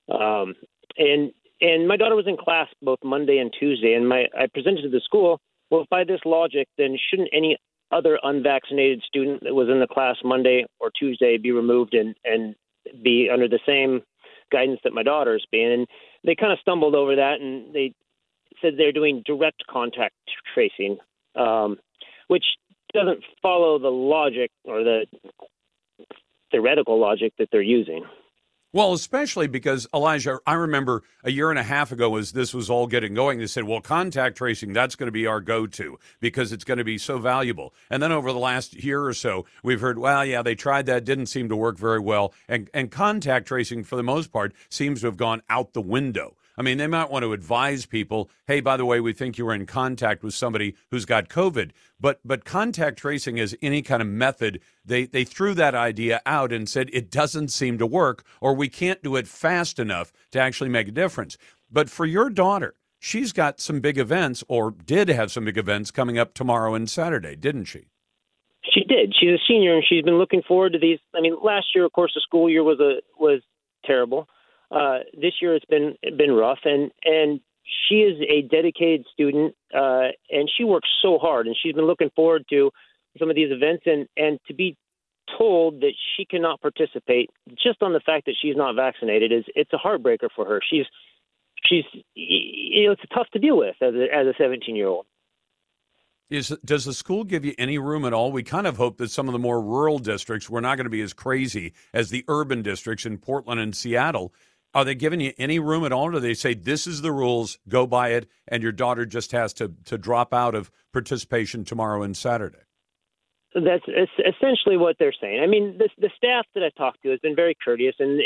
And my daughter was in class both Monday and Tuesday, and I presented to the school, well, by this logic, then shouldn't any other unvaccinated student that was in the class Monday or Tuesday be removed and be under the same guidance that my daughter's being? And they kind of stumbled over that, and they said they're doing direct contact tracing, which doesn't follow the logic or the theoretical logic that they're using. Well, especially because, Elijah, I remember a year and a half ago as this was all getting going, they said, well, contact tracing, that's going to be our go-to because it's going to be so valuable. And then over the last year or so, we've heard, well, yeah, they tried that, didn't seem to work very well. And contact tracing, for the most part, seems to have gone out the window. I mean, they might want to advise people, hey, by the way, we think you were in contact with somebody who's got COVID. But contact tracing as any kind of method, they threw that idea out and said it doesn't seem to work, or we can't do it fast enough to actually make a difference. But for your daughter, she's got some big events, or did have some big events coming up tomorrow and Saturday, didn't she? She did. She's a senior, and she's been looking forward to these. I mean, last year, of course, the school year was terrible. This year it's been rough, and she is a dedicated student, and she works so hard, and she's been looking forward to some of these events, and to be told that she cannot participate just on the fact that she's not vaccinated it's a heartbreaker for her. She's it's tough to deal with as a 17-year-old. Does the school give you any room at all? We kind of hope that some of the more rural districts were not going to be as crazy as the urban districts in Portland and Seattle. Are they giving you any room at all? Or do they say, this is the rules, go by it, and your daughter just has to drop out of participation tomorrow and Saturday? That's essentially what they're saying. I mean, the staff that I've talked to has been very courteous, and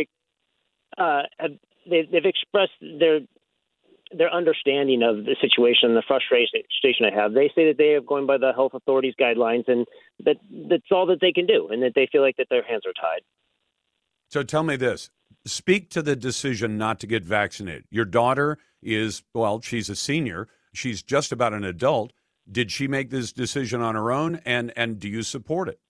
they've expressed their understanding of the situation, the frustration I have. They say that they are going by the health authorities' guidelines, and that's all that they can do, and that they feel like that their hands are tied. So tell me this. Speak to the decision not to get vaccinated. Your daughter is, well, she's a senior. She's just about an adult. Did she make this decision on her own, and do you support it?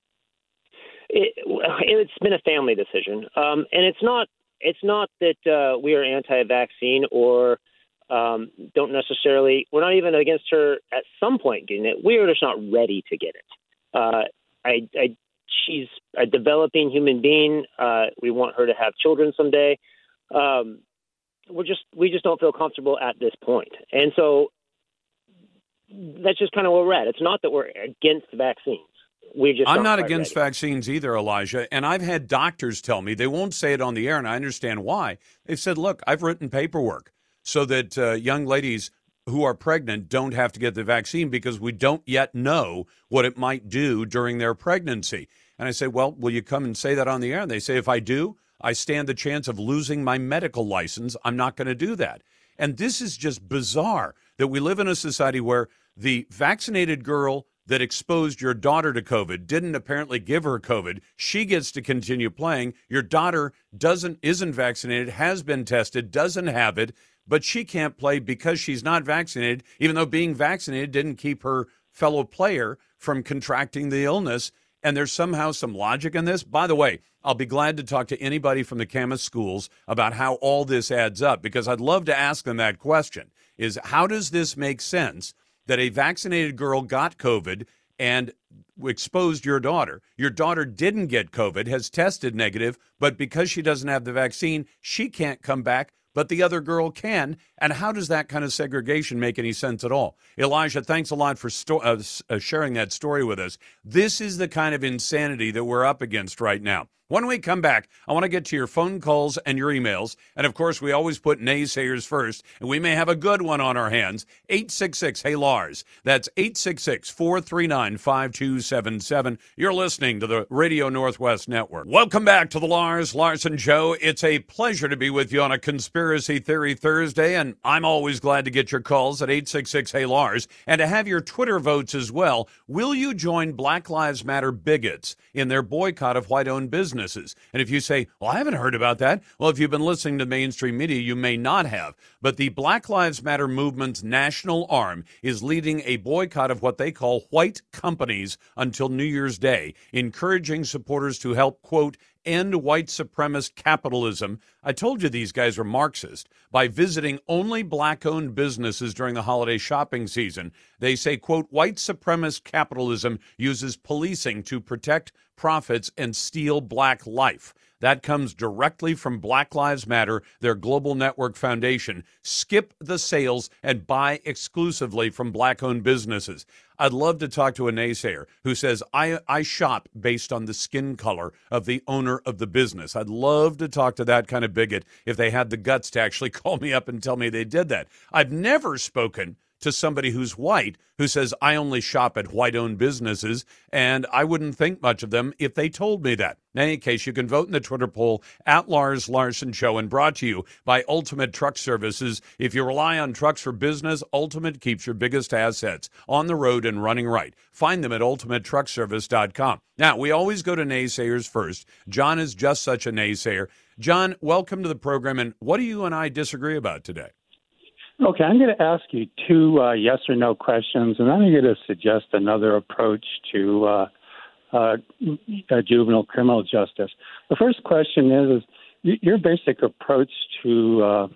It's been a family decision, and it's not that we are anti-vaccine or don't necessarily. We're not even against her at some point getting it. We are just not ready to get it. She's a developing human being. We want her to have children someday. We just don't feel comfortable at this point. And so that's just kind of where we're at. It's not that we're against vaccines. I'm not against vaccines either, Elijah. And I've had doctors tell me, they won't say it on the air, and I understand why. They've said, look, I've written paperwork so that young ladies who are pregnant don't have to get the vaccine because we don't yet know what it might do during their pregnancy. And I say, well, will you come and say that on the air? And they say, if I do, I stand the chance of losing my medical license. I'm not going to do that. And this is just bizarre that we live in a society where the vaccinated girl that exposed your daughter to COVID didn't apparently give her COVID. She gets to continue playing. Your daughter isn't vaccinated, has been tested, doesn't have it, but she can't play because she's not vaccinated, even though being vaccinated didn't keep her fellow player from contracting the illness. And there's somehow some logic in this. By the way, I'll be glad to talk to anybody from the Camas schools about how all this adds up, because I'd love to ask them that question, is how does this make sense that a vaccinated girl got COVID and exposed your daughter? Your daughter didn't get COVID, has tested negative, but because she doesn't have the vaccine, she can't come back, but the other girl can. And how does that kind of segregation make any sense at all? Elijah, thanks a lot for sharing that story with us. This is the kind of insanity that we're up against right now. When we come back, I want to get to your phone calls and your emails. And, of course, we always put naysayers first, and we may have a good one on our hands. 866-HEY-LARS. That's 866-439-5277. You're listening to the Radio Northwest Network. Welcome back to the Lars Larson Show. It's a pleasure to be with you on a Conspiracy Theory Thursday, and I'm always glad to get your calls at 866-HEY-LARS and to have your Twitter votes as well. Will you join Black Lives Matter bigots in their boycott of white-owned businesses? And if you say, well, I haven't heard about that. Well, if you've been listening to mainstream media, you may not have. But the Black Lives Matter movement's national arm is leading a boycott of what they call white companies until New Year's Day, encouraging supporters to help, quote, end white supremacist capitalism. I told you these guys are Marxist. By visiting only black-owned businesses during the holiday shopping season, they say, quote, white supremacist capitalism uses policing to protect profits and steal black life. That comes directly from Black Lives Matter, their global network foundation. Skip the sales and buy exclusively from black-owned businesses. I'd love to talk to a naysayer who says, I shop based on the skin color of the owner of the business. I'd love to talk to that kind of bigot if they had the guts to actually call me up and tell me they did that. I've never spoken to somebody who's white who says, I only shop at white-owned businesses, and I wouldn't think much of them if they told me that. In any case, you can vote in the Twitter poll at Lars Larson Show, and brought to you by Ultimate Truck Services. If you rely on trucks for business, Ultimate keeps your biggest assets on the road and running right. Find them at ultimatetruckservice.com. Now, we always go to naysayers first. John is just such a naysayer. John, welcome to the program, and what do you and I disagree about today? Okay, I'm going to ask you two yes or no questions, and then I'm going to suggest another approach to juvenile criminal justice. The first question is your basic approach to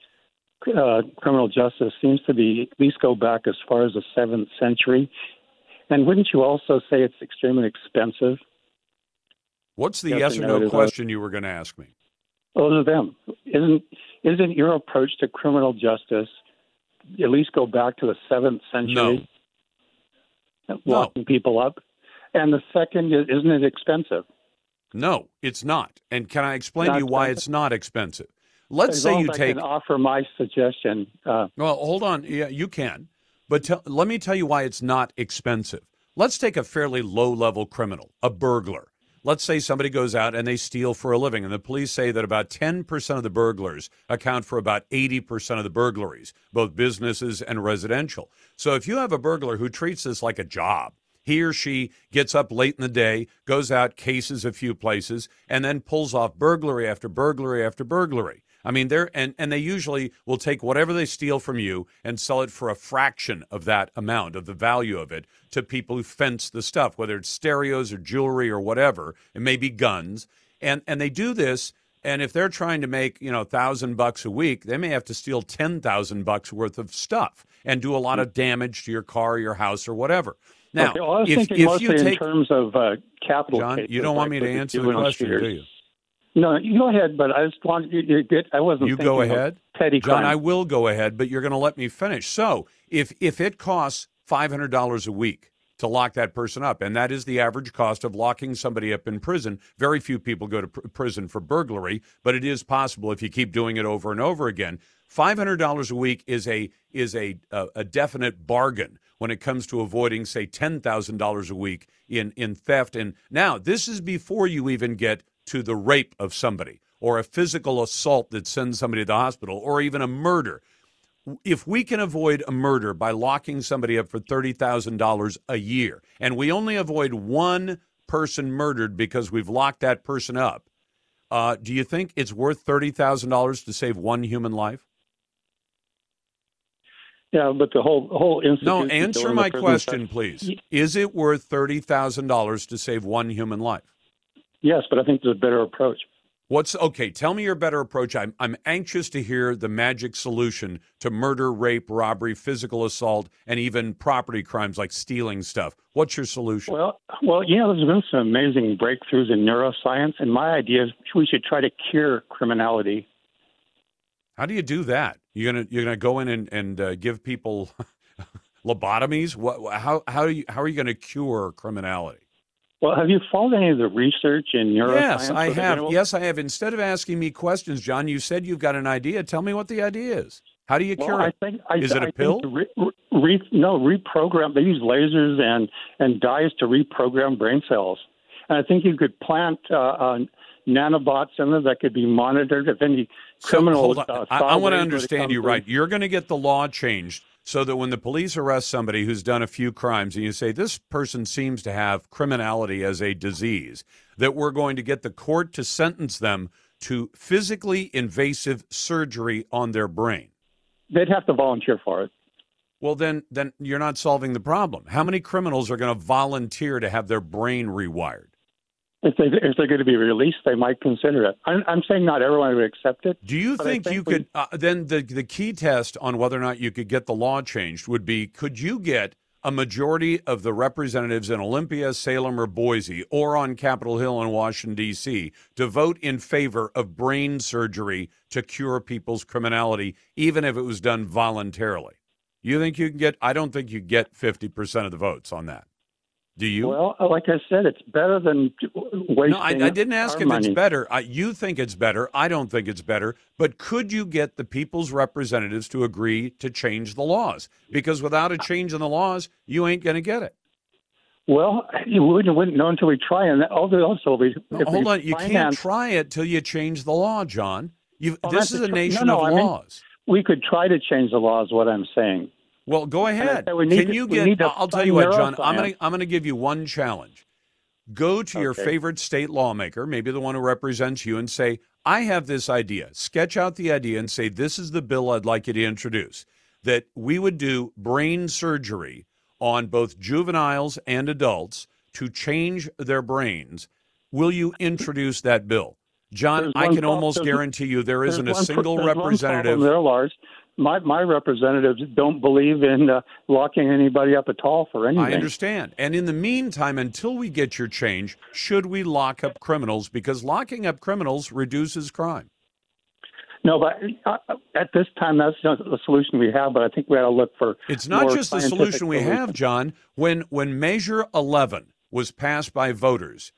criminal justice seems to be at least go back as far as the 7th century. And wouldn't you also say it's extremely expensive? What's the yes or no question you were going to ask me? Those are them. Isn't your approach to criminal justice at least go back to the 7th century? No. Locking people up? And the second, isn't it expensive? No, it's not. And can I explain to you why it's not expensive? Let's say you take... I can offer my suggestion. Well, hold on. Yeah, you can. But let me tell you why it's not expensive. Let's take a fairly low-level criminal, a burglar. Let's say somebody goes out and they steal for a living, and the police say that about 10% of the burglars account for about 80% of the burglaries, both businesses and residential. So if you have a burglar who treats this like a job, he or she gets up late in the day, goes out, cases a few places, and then pulls off burglary after burglary after burglary. I mean, they usually will take whatever they steal from you and sell it for a fraction of that amount, of the value of it, to people who fence the stuff, whether it's stereos or jewelry or whatever. It may be guns. And they do this, and if they're trying to make, $1,000 a week, they may have to steal $10,000 worth of stuff and do a lot of damage to your car, your house, or whatever. Now, okay, well, I was thinking mostly in terms of capital John, cases, you don't want me to answer the question, do you? No, you go ahead, but I just want you to I wasn't. You thinking go ahead, petty John. crime. I will go ahead, but you're going to let me finish. So, if it costs $500 a week to lock that person up. And that is the average cost of locking somebody up in prison. Very few people go to prison for burglary, but it is possible if you keep doing it over and over again. $500 a week is a definite bargain when it comes to avoiding, say, $10,000 a week in theft. And now this is before you even get to the rape of somebody or a physical assault that sends somebody to the hospital or even a murder. If we can avoid a murder by locking somebody up for $30,000 a year, and we only avoid one person murdered because we've locked that person up, do you think it's worth $30,000 to save one human life? Yeah, but the whole institution. No, answer my question, please. Is it worth $30,000 to save one human life? Yes, but I think there's a better approach. Okay, tell me your better approach. I'm anxious to hear the magic solution to murder, rape, robbery, physical assault, and even property crimes like stealing stuff. What's your solution? Well, there's been some amazing breakthroughs in neuroscience, and my idea is we should try to cure criminality. How do you do that? You're gonna go in and give people lobotomies? How are you going to cure criminality? Well, have you followed any of the research in neuroscience? Yes, I have. Yes, I have. Instead of asking me questions, John, you said you've got an idea. Tell me what the idea is. How do you cure it? Is it a pill? Reprogram. They use lasers and dyes to reprogram brain cells. And I think you could plant nanobots in there that could be monitored if any criminals. Hold on. I want to understand you right. You're going to get the law changed so that when the police arrest somebody who's done a few crimes and you say this person seems to have criminality as a disease, that we're going to get the court to sentence them to physically invasive surgery on their brain. They'd have to volunteer for it. Well, then you're not solving the problem. How many criminals are going to volunteer to have their brain rewired? If they're going to be released, they might consider it. I'm saying not everyone would accept it. Do you think you could then the key test on whether or not you could get the law changed would be, could you get a majority of the representatives in Olympia, Salem, or Boise, or on Capitol Hill in Washington, D.C., to vote in favor of brain surgery to cure people's criminality, even if it was done voluntarily? You think you can get – I don't think you get 50% of the votes on that. Do you? Well, like I said, it's better than wasting. No, I didn't ask if it's better. You think it's better. I don't think it's better. But could you get the people's representatives to agree to change the laws? Because without a change in the laws, you ain't going to get it. Well, you wouldn't know until we try. And also, hold on. You can't try it till you change the law, John. This is a nation of laws. We could try to change the laws, what I'm saying. Well, go ahead. Can you get? I'll tell you what, John. I'm going to give you one challenge. Go to your favorite state lawmaker, maybe the one who represents you, and say, "I have this idea." Sketch out the idea and say, "This is the bill I'd like you to introduce." That we would do brain surgery on both juveniles and adults to change their brains. Will you introduce that bill, John? I can almost guarantee you there isn't a single representative. There, Lars. My representatives don't believe in locking anybody up at all for anything. I understand. And in the meantime, until we get your change, should we lock up criminals? Because locking up criminals reduces crime. No, but at this time, that's not the solution we have. But I think we ought to look for. It's not just the solution we have, John. When Measure 11 was passed by voters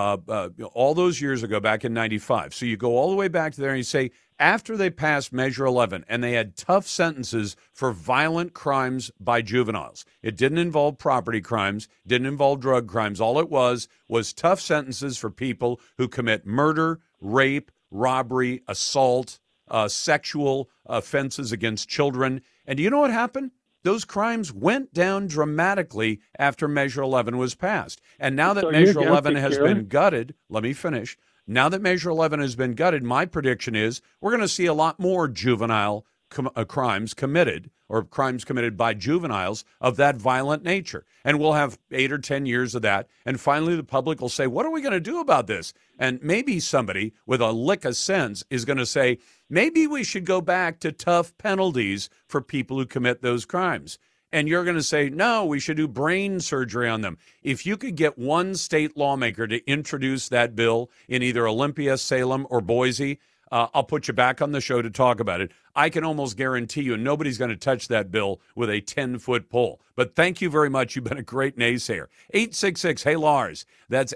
all those years ago, back in 95. So you go all the way back to there and you say, after they passed Measure 11 and they had tough sentences for violent crimes by juveniles, it didn't involve property crimes, didn't involve drug crimes. All it was tough sentences for people who commit murder, rape, robbery, assault, sexual offenses against children. And do you know what happened? Those crimes went down dramatically after Measure 11 was passed. And now that Measure 11 has been gutted, let me finish. Now that Measure 11 has been gutted, my prediction is we're going to see a lot more juvenile crimes committed, or crimes committed by juveniles of that violent nature. And we'll have 8 or 10 years of that. And finally, the public will say, what are we going to do about this? And maybe somebody with a lick of sense is going to say, maybe we should go back to tough penalties for people who commit those crimes. And you're going to say, no, we should do brain surgery on them. If you could get one state lawmaker to introduce that bill in either Olympia, Salem, or Boise, I'll put you back on the show to talk about it. I can almost guarantee you nobody's going to touch that bill with a 10-foot pole. But thank you very much. You've been a great naysayer. 866, hey, Lars. That's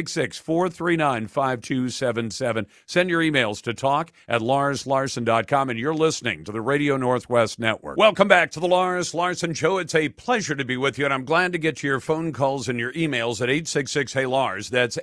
866-439-5277. Send your emails to talk@larslarson.com, and you're listening to the Radio Northwest Network. Welcome back to the Lars Larson Show. It's a pleasure to be with you, and I'm glad to get to your phone calls and your emails at 866, hey, Lars. That's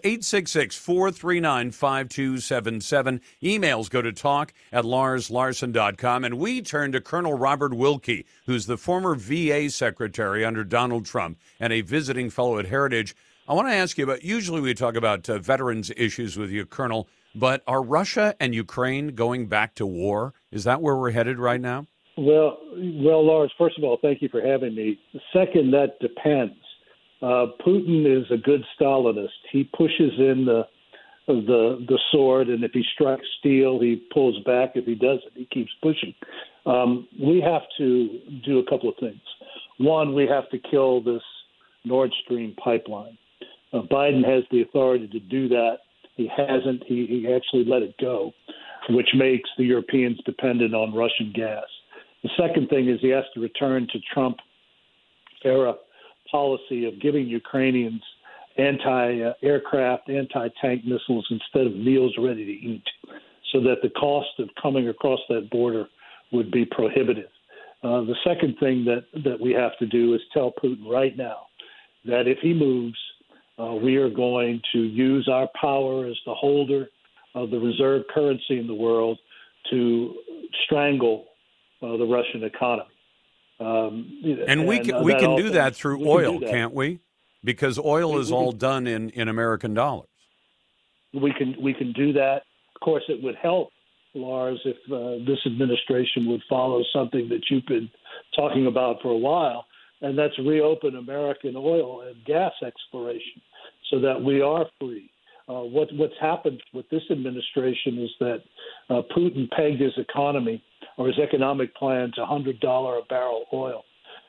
866-439-5277. Emails go to talk@larslarson.com, and we turn to Colonel Robert Wilkie, who's the former VA secretary under Donald Trump and a visiting fellow at Heritage. I want to ask you about, usually we talk about veterans issues with you, Colonel, but are Russia and Ukraine going back to war? Is that where we're headed right now? Well, Lars, first of all, thank you for having me. Second, that depends. Putin is a good Stalinist. He pushes in the sword, and if he strikes steel, he pulls back. If he doesn't, he keeps pushing. We have to do a couple of things. One, we have to kill this Nord Stream pipeline. Biden has the authority to do that. He hasn't. He actually let it go, which makes the Europeans dependent on Russian gas. The second thing is he has to return to Trump-era policy of giving Ukrainians anti-aircraft, anti-tank missiles instead of meals ready to eat, so that the cost of coming across that border would be prohibitive. The second thing that we have to do is tell Putin right now that if he moves, we are going to use our power as the holder of the reserve currency in the world to strangle the Russian economy. And we can do that through oil, can't we? Because oil is all done in American dollars. We can do that. Of course, it would help, Lars, if this administration would follow something that you've been talking about for a while, and that's reopen American oil and gas exploration so that we are free. What's happened with this administration is that Putin pegged his economy or his economic plan to $100 a barrel oil.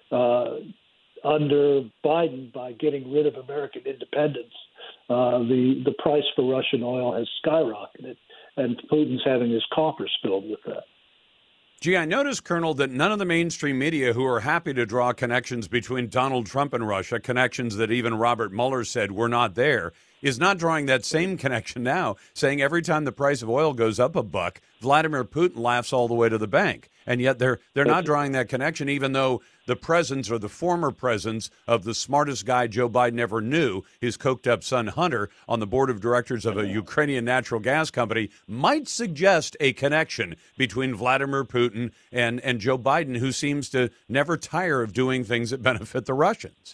Under Biden, by getting rid of American independence, the price for Russian oil has skyrocketed, and Putin's having his coffers filled with that. Gee, I noticed, Colonel, that none of the mainstream media who are happy to draw connections between Donald Trump and Russia, connections that even Robert Mueller said were not there, is not drawing that same connection now, saying every time the price of oil goes up $1, Vladimir Putin laughs all the way to the bank. And yet they're not drawing that connection, even though the presence or the former presence of the smartest guy Joe Biden ever knew, his coked-up son Hunter, on the board of directors of a Ukrainian natural gas company, might suggest a connection between Vladimir Putin and Joe Biden, who seems to never tire of doing things that benefit the Russians.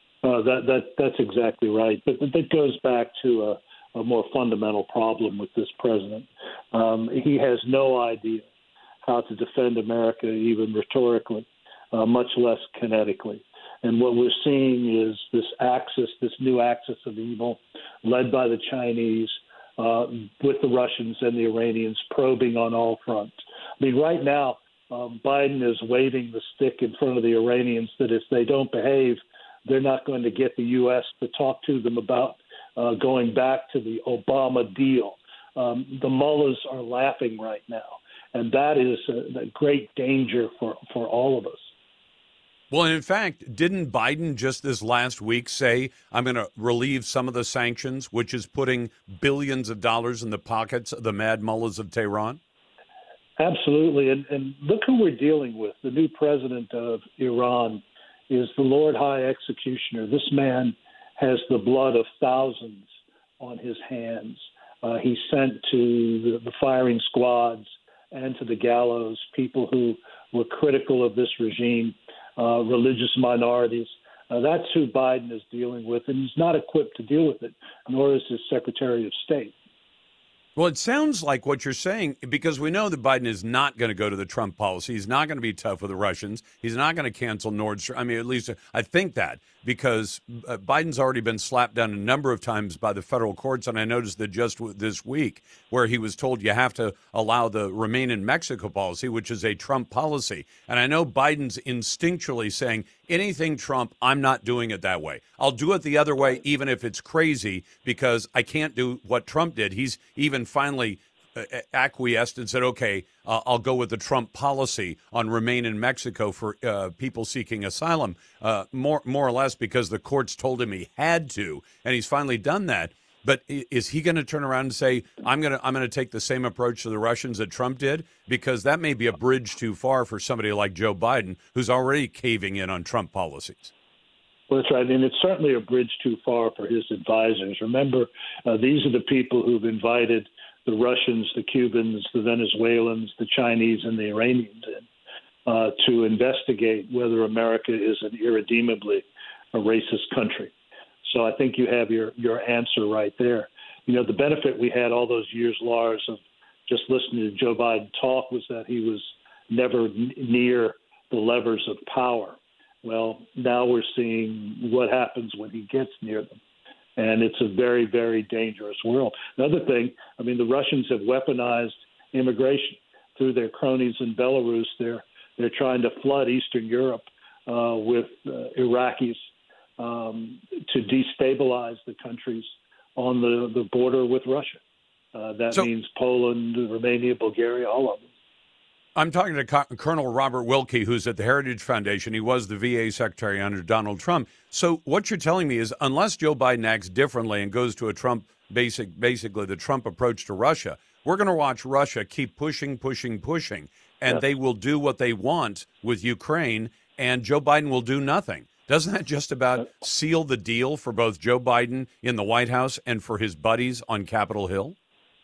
That's exactly right. But that goes back to a more fundamental problem with this president. He has no idea how to defend America, even rhetorically, much less kinetically. And what we're seeing is this new axis of evil, led by the Chinese, with the Russians and the Iranians probing on all fronts. I mean, right now, Biden is waving the stick in front of the Iranians that if they don't behave, they're not going to get the U.S. to talk to them about going back to the Obama deal. The mullahs are laughing right now, and that is a great danger for all of us. Well, in fact, didn't Biden just this last week say, I'm going to relieve some of the sanctions, which is putting billions of dollars in the pockets of the mad mullahs of Tehran? Absolutely. And look who we're dealing with. The new president of Iran is the Lord High Executioner. This man has the blood of thousands on his hands. He sent to the firing squads and to the gallows people who were critical of this regime, religious minorities. That's who Biden is dealing with, and he's not equipped to deal with it, nor is his Secretary of State. Well, it sounds like what you're saying, because we know that Biden is not going to go to the Trump policy. He's not going to be tough with the Russians. He's not going to cancel Nord Stream. I mean, at least I think that, because Biden's already been slapped down a number of times by the federal courts. And I noticed that just this week, where he was told you have to allow the Remain in Mexico policy, which is a Trump policy. And I know Biden's instinctually saying, anything Trump, I'm not doing it that way. I'll do it the other way, even if it's crazy, because I can't do what Trump did. He's even finally acquiesced and said, okay, I'll go with the Trump policy on remain in Mexico for people seeking asylum, more or less because the courts told him he had to, and he's finally done that. But is he going to turn around and say, I'm going to take the same approach to the Russians that Trump did? Because that may be a bridge too far for somebody like Joe Biden, who's already caving in on Trump policies. Well, that's right. And it's certainly a bridge too far for his advisors. Remember, these are the people who've invited the Russians, the Cubans, the Venezuelans, the Chinese, and the Iranians in to investigate whether America is an irredeemably a racist country. So I think you have your answer right there. You know, the benefit we had all those years, Lars, of just listening to Joe Biden talk was that he was never near the levers of power. Well, now we're seeing what happens when he gets near them. And it's a very, very dangerous world. Another thing, I mean, the Russians have weaponized immigration through their cronies in Belarus. They're trying to flood Eastern Europe with Iraqis to destabilize the countries on the border with Russia. That means Poland, Romania, Bulgaria, all of them. I'm talking to Colonel Robert Wilkie, who's at the Heritage Foundation. He was the VA secretary under Donald Trump. So what you're telling me is unless Joe Biden acts differently and goes to a Trump, basically the Trump approach to Russia, we're going to watch Russia keep pushing, and they will do what they want with Ukraine, and Joe Biden will do nothing. Doesn't that just about seal the deal for both Joe Biden in the White House and for his buddies on Capitol Hill?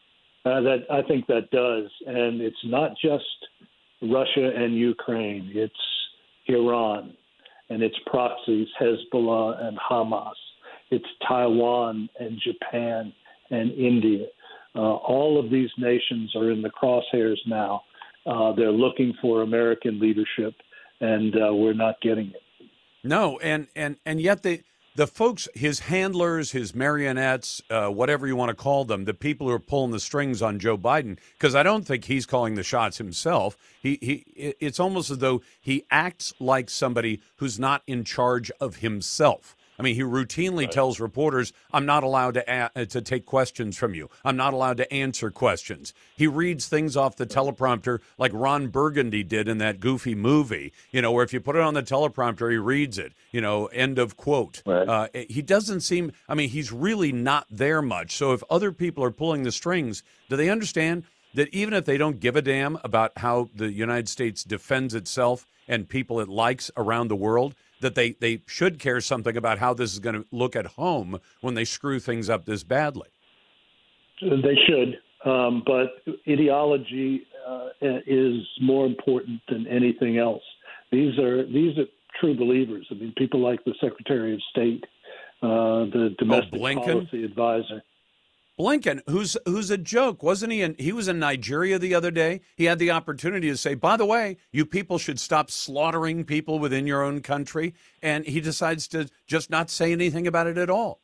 I think that does. And it's not just Russia and Ukraine. It's Iran and its proxies, Hezbollah and Hamas. It's Taiwan and Japan and India. All of these nations are in the crosshairs now. They're looking for American leadership, and we're not getting it. No, and yet the folks, his handlers, his marionettes, whatever you want to call them, the people who are pulling the strings on Joe Biden, because I don't think he's calling the shots himself. It's almost as though he acts like somebody who's not in charge of himself. I mean, he routinely tells reporters, I'm not allowed to take questions from you. I'm not allowed to answer questions. He reads things off the teleprompter like Ron Burgundy did in that Goofy movie, where if you put it on the teleprompter, he reads it, end of quote. Right. He doesn't seem, he's really not there much. So if other people are pulling the strings, do they understand that even if they don't give a damn about how the United States defends itself and people it likes around the world, that they should care something about how this is going to look at home when they screw things up this badly? They should, but ideology is more important than anything else. These are true believers. I mean, people like the Secretary of State, the domestic policy advisor. Blinken, who's a joke, wasn't he? He was in Nigeria the other day. He had the opportunity to say, by the way, you people should stop slaughtering people within your own country. And he decides to just not say anything about it at all.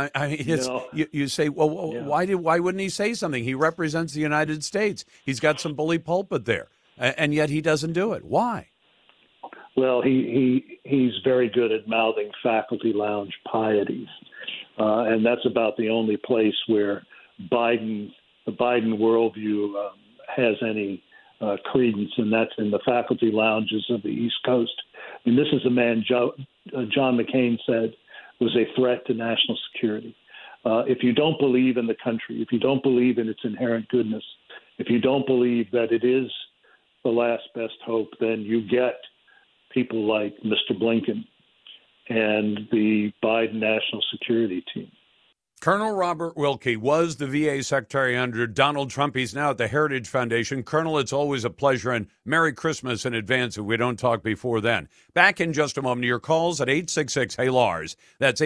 You say, well, yeah. Why wouldn't he say something? He represents the United States. He's got some bully pulpit there, and yet he doesn't do it. Why? Well, he's very good at mouthing faculty lounge pieties. And that's about the only place where the Biden worldview has any credence, and that's in the faculty lounges of the East Coast. I mean, this is a man John McCain said was a threat to national security. If you don't believe in the country, if you don't believe in its inherent goodness, if you don't believe that it is the last best hope, then you get people like Mr. Blinken and the Biden national security team. Colonel Robert Wilkie was the VA secretary under Donald Trump. He's now at the Heritage Foundation. Colonel, it's always a pleasure, and Merry Christmas in advance if we don't talk before then. Back in just a moment. Your calls at 866-HEY-LARS. That's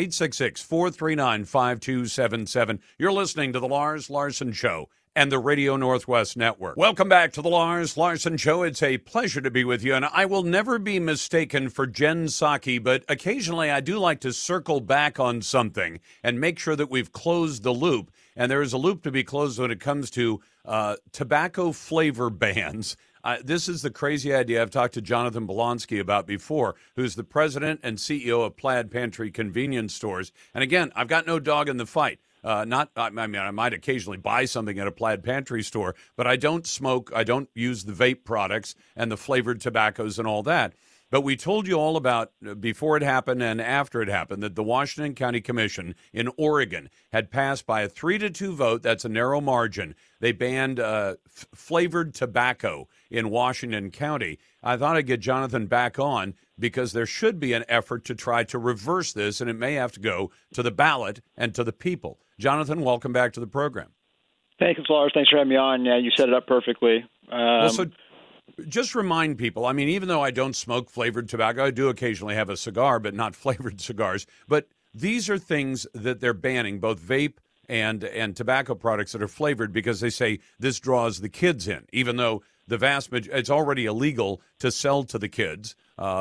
866-439-5277. You're listening to The Lars Larson Show and the Radio Northwest Network. Welcome back to the Lars Larson Show. It's a pleasure to be with you, and I will never be mistaken for Jen Psaki, but occasionally I do like to circle back on something and make sure that we've closed the loop, and there is a loop to be closed when it comes to tobacco flavor bans. This is the crazy idea I've talked to Jonathan Bolonsky about before, who's the president and CEO of Plaid Pantry Convenience Stores. And again, I've got no dog in the fight. I might occasionally buy something at a Plaid Pantry store, but I don't smoke. I don't use the vape products and the flavored tobaccos and all that. But we told you all about, before it happened and after it happened, that the Washington County Commission in Oregon had passed by a 3-2 vote. That's a narrow margin. They banned flavored tobacco in Washington County. I thought I'd get Jonathan back on because there should be an effort to try to reverse this, and it may have to go to the ballot and to the people. Jonathan, welcome back to the program. Thanks, Lars. Thanks for having me on. Yeah, you set it up perfectly. So just remind people, I mean, even though I don't smoke flavored tobacco, I do occasionally have a cigar, but not flavored cigars. But these are things that they're banning, both vape and tobacco products that are flavored, because they say this draws the kids in, even though it's already illegal to sell to the kids.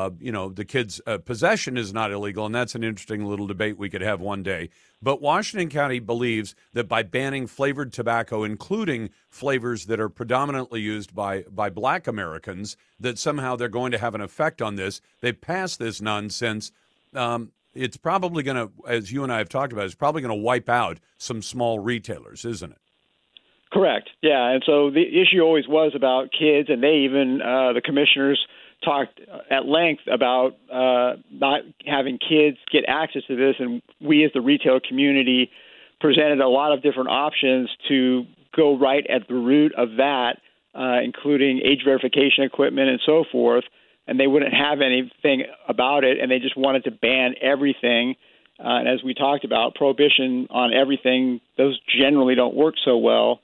The kids' possession is not illegal, and that's an interesting little debate we could have one day. But Washington County believes that by banning flavored tobacco, including flavors that are predominantly used by black Americans, that somehow they're going to have an effect on this. They passed this nonsense. It's probably going to, as you and I have talked about, it's probably going to wipe out some small retailers, isn't it? Correct. Yeah, and so the issue always was about kids, and they even, the commissioners talked at length about not having kids get access to this, and we as the retail community presented a lot of different options to go right at the root of that, including age verification equipment and so forth, and they wouldn't have anything about it, and they just wanted to ban everything. And as we talked about, prohibition on everything, those generally don't work so well.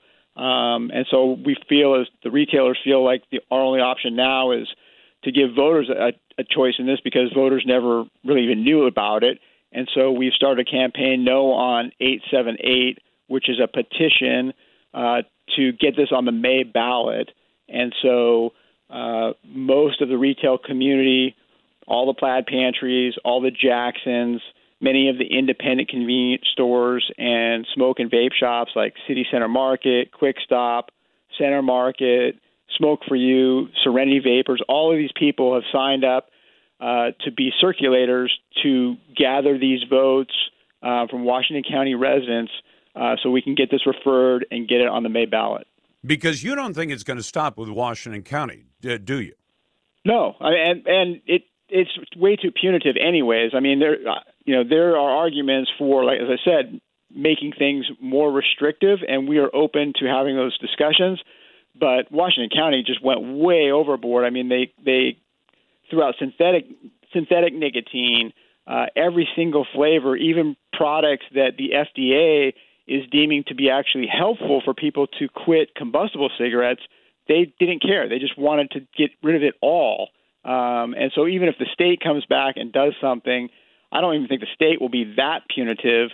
And so we feel, as the retailers feel, like our only option now is to give voters a choice in this, because voters never really even knew about it. And so we've started a campaign, No on 878, which is a petition to get this on the May ballot. And so most of the retail community, all the Plaid Pantries, all the Jacksons, many of the independent convenience stores and smoke and vape shops like City Center Market, Quick Stop, Center Market, Smoke for You, Serenity Vapors, all of these people have signed up to be circulators to gather these votes from Washington County residents so we can get this referred and get it on the May ballot. Because you don't think it's going to stop with Washington County, do you? No, and it's way too punitive anyways. I mean, there are arguments for, like, as I said, making things more restrictive, and we are open to having those discussions. But Washington County just went way overboard. I mean, they threw out synthetic nicotine, every single flavor, even products that the FDA is deeming to be actually helpful for people to quit combustible cigarettes. They didn't care. They just wanted to get rid of it all. And so even if the state comes back and does something, I don't even think the state will be that punitive.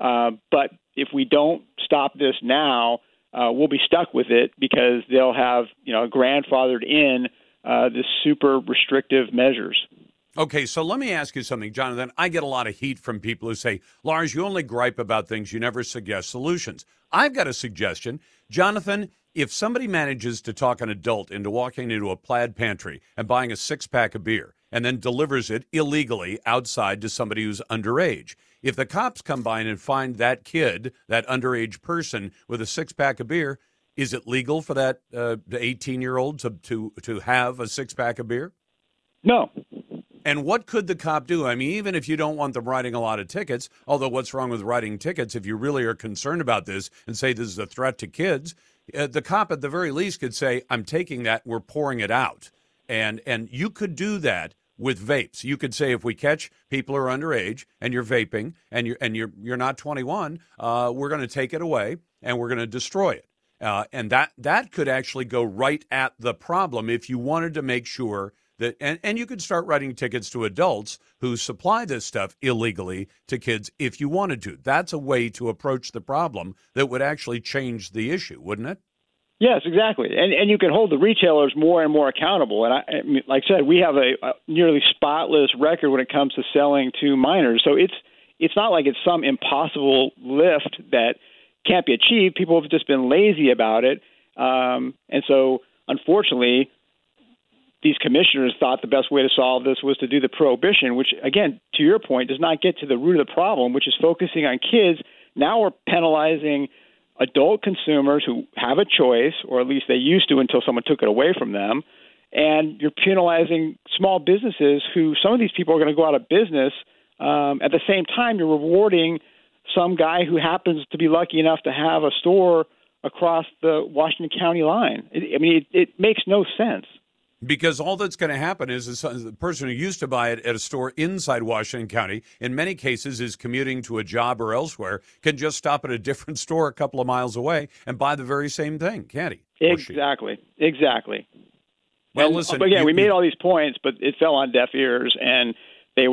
But if we don't stop this now, we'll be stuck with it, because they'll have, grandfathered in the super restrictive measures. Okay, so let me ask you something, Jonathan. I get a lot of heat from people who say, Lars, you only gripe about things, you never suggest solutions. I've got a suggestion. Jonathan, if somebody manages to talk an adult into walking into a Plaid Pantry and buying a 6-pack of beer and then delivers it illegally outside to somebody who's underage, if the cops come by and find that kid, that underage person, with a 6-pack of beer, is it legal for that 18-year-old to have a 6-pack of beer? No. And what could the cop do? I mean, even if you don't want them writing a lot of tickets, although what's wrong with writing tickets if you really are concerned about this and say this is a threat to kids, the cop at the very least could say, I'm taking that, we're pouring it out. And you could do that with vapes. You could say, if we catch people who are underage and you're vaping and you're not 21, we're going to take it away and we're going to destroy it. And that could actually go right at the problem if you wanted to make sure that, and you could start writing tickets to adults who supply this stuff illegally to kids if you wanted to. That's a way to approach the problem that would actually change the issue, wouldn't it? Yes, exactly. And you can hold the retailers more and more accountable. And I mean, like I said, we have a nearly spotless record when it comes to selling to minors. So it's not like it's some impossible lift that can't be achieved. People have just been lazy about it. And so, unfortunately, these commissioners thought the best way to solve this was to do the prohibition, which, again, to your point, does not get to the root of the problem, which is focusing on kids Now we're penalizing adult consumers who have a choice, or at least they used to until someone took it away from them. And you're penalizing small businesses who some of these people are going to go out of business. At the same time, you're rewarding some guy who happens to be lucky enough to have a store across the Washington County line. It makes no sense. Because all that's going to happen is the person who used to buy it at a store inside Washington County, in many cases is commuting to a job or elsewhere, can just stop at a different store a couple of miles away and buy the very same thing, can't he? Exactly. Well, listen. But again, we made all these points, but it fell on deaf ears, and there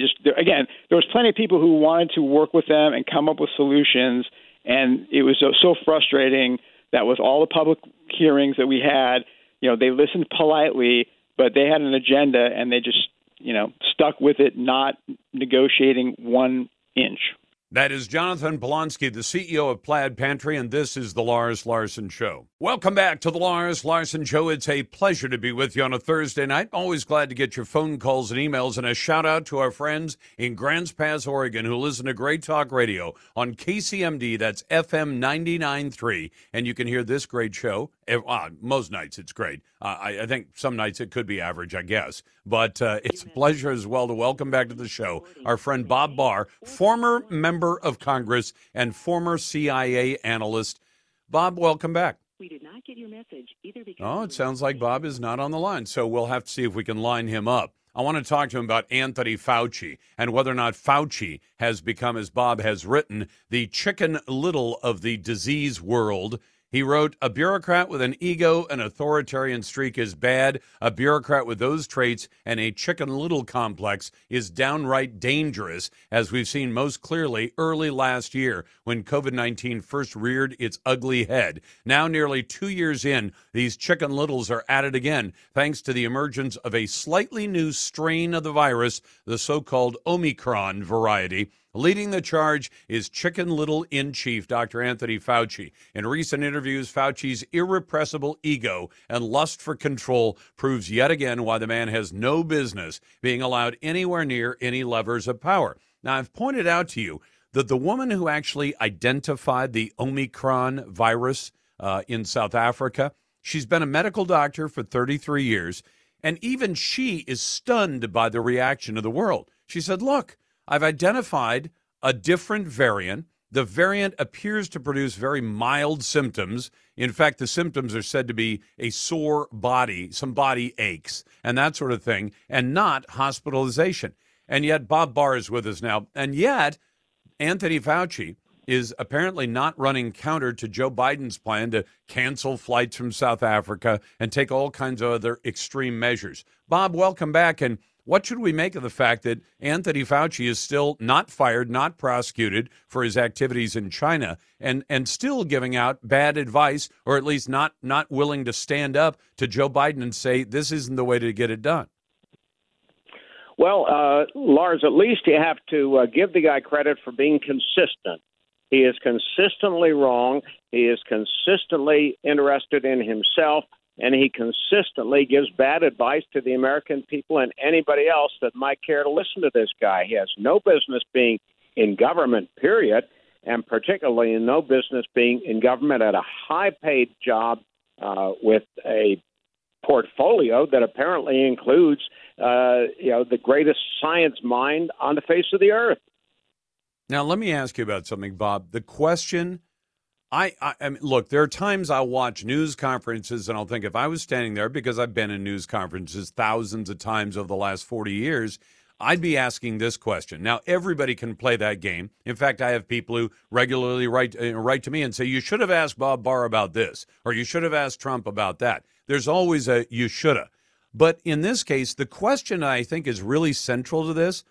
was plenty of people who wanted to work with them and come up with solutions, and it was so frustrating that with all the public hearings that we had, they listened politely, but they had an agenda, and they just, stuck with it, not negotiating 1 inch. That is Jonathan Polonsky, the CEO of Plaid Pantry, and this is the Lars Larson Show. Welcome back to the Lars Larson Show. It's a pleasure to be with you on a Thursday night. Always glad to get your phone calls and emails, and a shout-out to our friends in Grants Pass, Oregon, who listen to Great Talk Radio on KCMD. That's FM 99.3, and you can hear this great show. Most nights it's great. I think some nights it could be average, I guess. But it's a pleasure as well to welcome back to the show our friend Bob Barr, former member of Congress and former CIA analyst. Bob, welcome back. We did not get your message either because... Oh, it sounds like Bob is not on the line, so we'll have to see if we can line him up. I want to talk to him about Anthony Fauci and whether or not Fauci has become, as Bob has written, the Chicken Little of the disease world. He wrote, a bureaucrat with an ego and authoritarian streak is bad. A bureaucrat with those traits and a Chicken Little complex is downright dangerous, as we've seen most clearly early last year when COVID-19 first reared its ugly head. Now, nearly 2 years in, these Chicken Littles are at it again, thanks to the emergence of a slightly new strain of the virus, the so-called Omicron variety. Leading the charge is Chicken Little in chief, Dr. Anthony Fauci. In recent interviews, Fauci's irrepressible ego and lust for control proves yet again why the man has no business being allowed anywhere near any levers of power. Now, I've pointed out to you that the woman who actually identified the Omicron virus in South Africa, she's been a medical doctor for 33 years, and even she is stunned by the reaction of the world. She said, look, I've identified a different variant. The variant appears to produce very mild symptoms. In fact, the symptoms are said to be a sore body, some body aches, and that sort of thing, and not hospitalization. And yet Bob Barr is with us now. And yet Anthony Fauci is apparently not running counter to Joe Biden's plan to cancel flights from South Africa and take all kinds of other extreme measures. Bob, welcome back. And what should we make of the fact that Anthony Fauci is still not fired, not prosecuted for his activities in China, and still giving out bad advice, or at least not willing to stand up to Joe Biden and say this isn't the way to get it done? Well, Lars, at least you have to give the guy credit for being consistent. He is consistently wrong. He is consistently interested in himself. And he consistently gives bad advice to the American people and anybody else that might care to listen to this guy. He has no business being in government, period, and particularly no business being in government at a high-paid job with a portfolio that apparently includes, the greatest science mind on the face of the earth. Now, let me ask you about something, Bob. The question... I mean, look, there are times I'll watch news conferences and I'll think if I was standing there, because I've been in news conferences thousands of times over the last 40 years, I'd be asking this question. Now, everybody can play that game. In fact, I have people who regularly write to me and say, you should have asked Bob Barr about this, or you should have asked Trump about that. There's always a you shoulda. But in this case, the question I think is really central to this,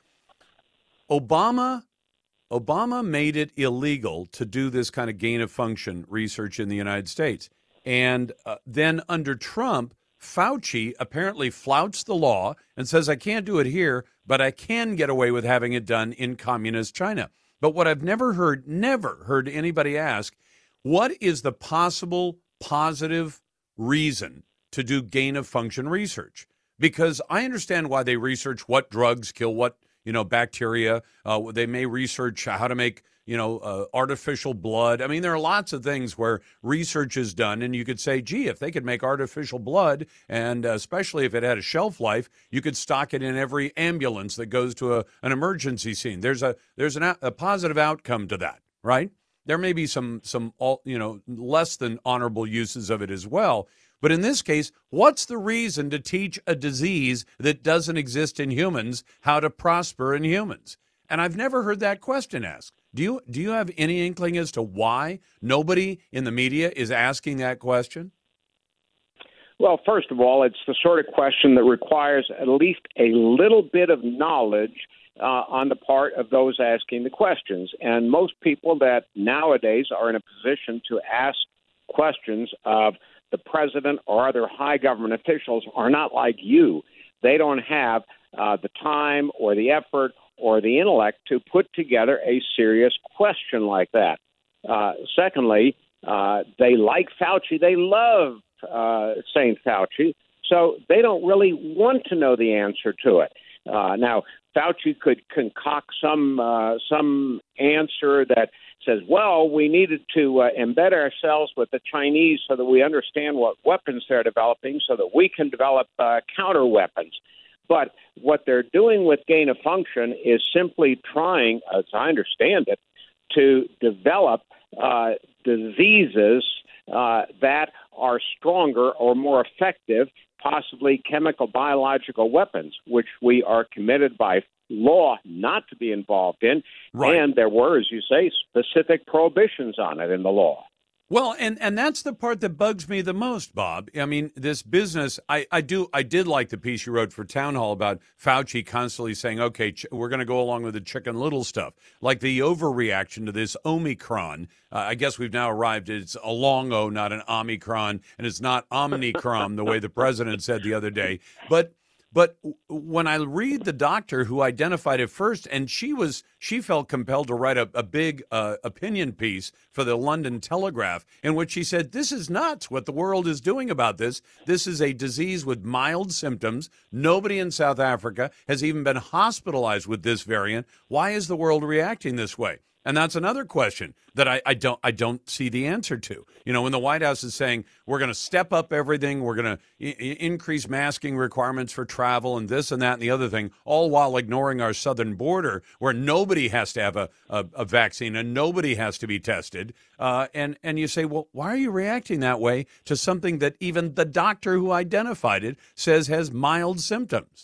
Obama made it illegal to do this kind of gain-of-function research in the United States. And then under Trump, Fauci apparently flouts the law and says, I can't do it here, but I can get away with having it done in communist China. But what I've never heard anybody ask, what is the possible positive reason to do gain-of-function research? Because I understand why they research what drugs kill what bacteria. They may research how to make artificial blood. I mean, there are lots of things where research is done, and you could say, gee, if they could make artificial blood, and especially if it had a shelf life, you could stock it in every ambulance that goes to an emergency scene. There's a positive outcome to that, right? There may be some less than honorable uses of it as well. But in this case, what's the reason to teach a disease that doesn't exist in humans how to prosper in humans? And I've never heard that question asked. Do you have any inkling as to why nobody in the media is asking that question? Well, first of all, it's the sort of question that requires at least a little bit of knowledge on the part of those asking the questions. And most people that nowadays are in a position to ask questions of the president or other high government officials are not like you. They don't have the time or the effort or the intellect to put together a serious question like that. Secondly, they like Fauci. They love St. Fauci, so they don't really want to know the answer to it. Now, Fauci could concoct some answer that says, well, we needed to embed ourselves with the Chinese so that we understand what weapons they're developing so that we can develop counter weapons. But what they're doing with gain of function is simply trying, as I understand it, to develop diseases that are stronger or more effective, possibly chemical, biological weapons, which we are committed by law not to be involved in. Right. And there were, as you say, specific prohibitions on it in the law. Well, and that's the part that bugs me the most, Bob. I mean, this business, I did like the piece you wrote for Town Hall about Fauci constantly saying, okay, we're going to go along with the Chicken Little stuff, like the overreaction to this Omicron. I guess we've now arrived at it's a long O, not an Omicron, and it's not Omnicron the way the president said the other day. But when I read the doctor who identified it first, and she felt compelled to write a big opinion piece for the London Telegraph in which she said, this is nuts what the world is doing about this. This is a disease with mild symptoms. Nobody in South Africa has even been hospitalized with this variant. Why is the world reacting this way? And that's another question that I don't see the answer to. You know, when the White House is saying we're going to step up everything, we're going to increase masking requirements for travel and this and that and the other thing, all while ignoring our southern border where nobody has to have a vaccine and nobody has to be tested. And you say, well, why are you reacting that way to something that even the doctor who identified it says has mild symptoms?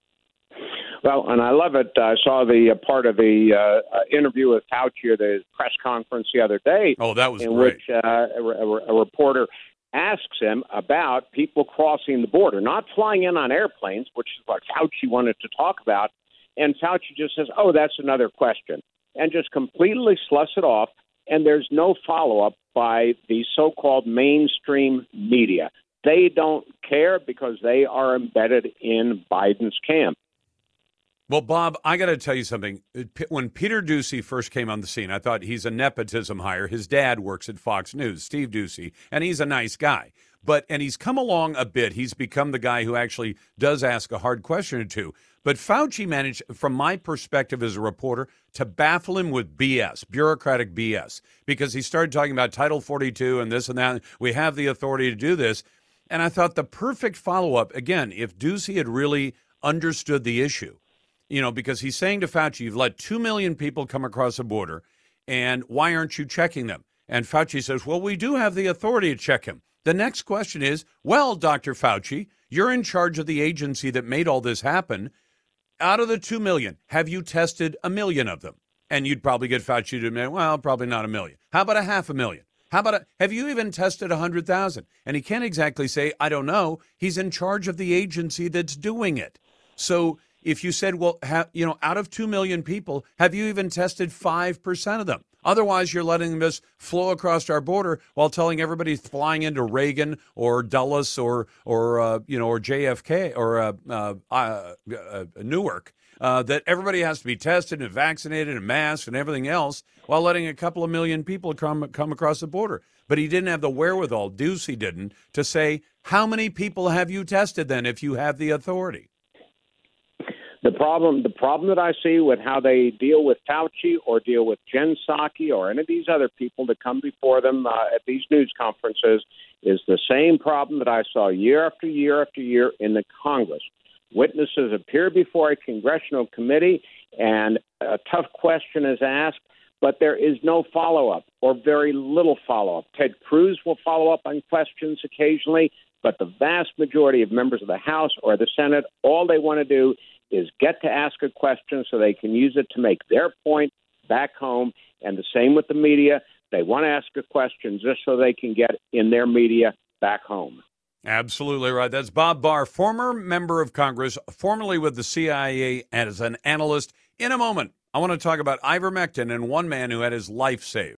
Well, and I love it. I saw the part of the interview with Fauci at the press conference the other day. Oh, that was in great. Which a reporter asks him about people crossing the border, not flying in on airplanes, which is what Fauci wanted to talk about. And Fauci just says, oh, that's another question, and just completely sloughs it off. And there's no follow-up by the so-called mainstream media. They don't care because they are embedded in Biden's camp. Well, Bob, I got to tell you something. When Peter Doocy first came on the scene, I thought he's a nepotism hire. His dad works at Fox News, Steve Doocy, and he's a nice guy. And he's come along a bit. He's become the guy who actually does ask a hard question or two. But Fauci managed, from my perspective as a reporter, to baffle him with BS, bureaucratic BS, because he started talking about Title 42 and this and that. We have the authority to do this. And I thought the perfect follow-up, again, if Doocy had really understood the issue, you know, because he's saying to Fauci, you've let 2 million people come across the border, and why aren't you checking them? And Fauci says, well, we do have the authority to check him. The next question is, well, Dr. Fauci, you're in charge of the agency that made all this happen. Out of the 2 million, have you tested 1 million of them? And you'd probably get Fauci to admit, well, probably not 1 million. How about 500,000? How about have you even tested 100,000? And he can't exactly say, I don't know. He's in charge of the agency that's doing it. So if you said, well, out of 2 million people, have you even tested 5% of them? Otherwise, you're letting this flow across our border while telling everybody flying into Reagan or Dulles or JFK or Newark that everybody has to be tested and vaccinated and masked and everything else, while letting a couple of million people come across the border. But he didn't have the wherewithal, Doocy didn't, to say, how many people have you tested then if you have the authority? The problem that I see with how they deal with Fauci or deal with Jen Psaki or any of these other people that come before them at these news conferences is the same problem that I saw year after year after year in the Congress. Witnesses appear before a congressional committee and a tough question is asked, but there is no follow-up or very little follow-up. Ted Cruz will follow up on questions occasionally, but the vast majority of members of the House or the Senate, all they want to do is get to ask a question so they can use it to make their point back home. And the same with the media. They want to ask a question just so they can get in their media back home. Absolutely right. That's Bob Barr, former member of Congress, formerly with the CIA as an analyst. In a moment, I want to talk about ivermectin and one man who had his life saved.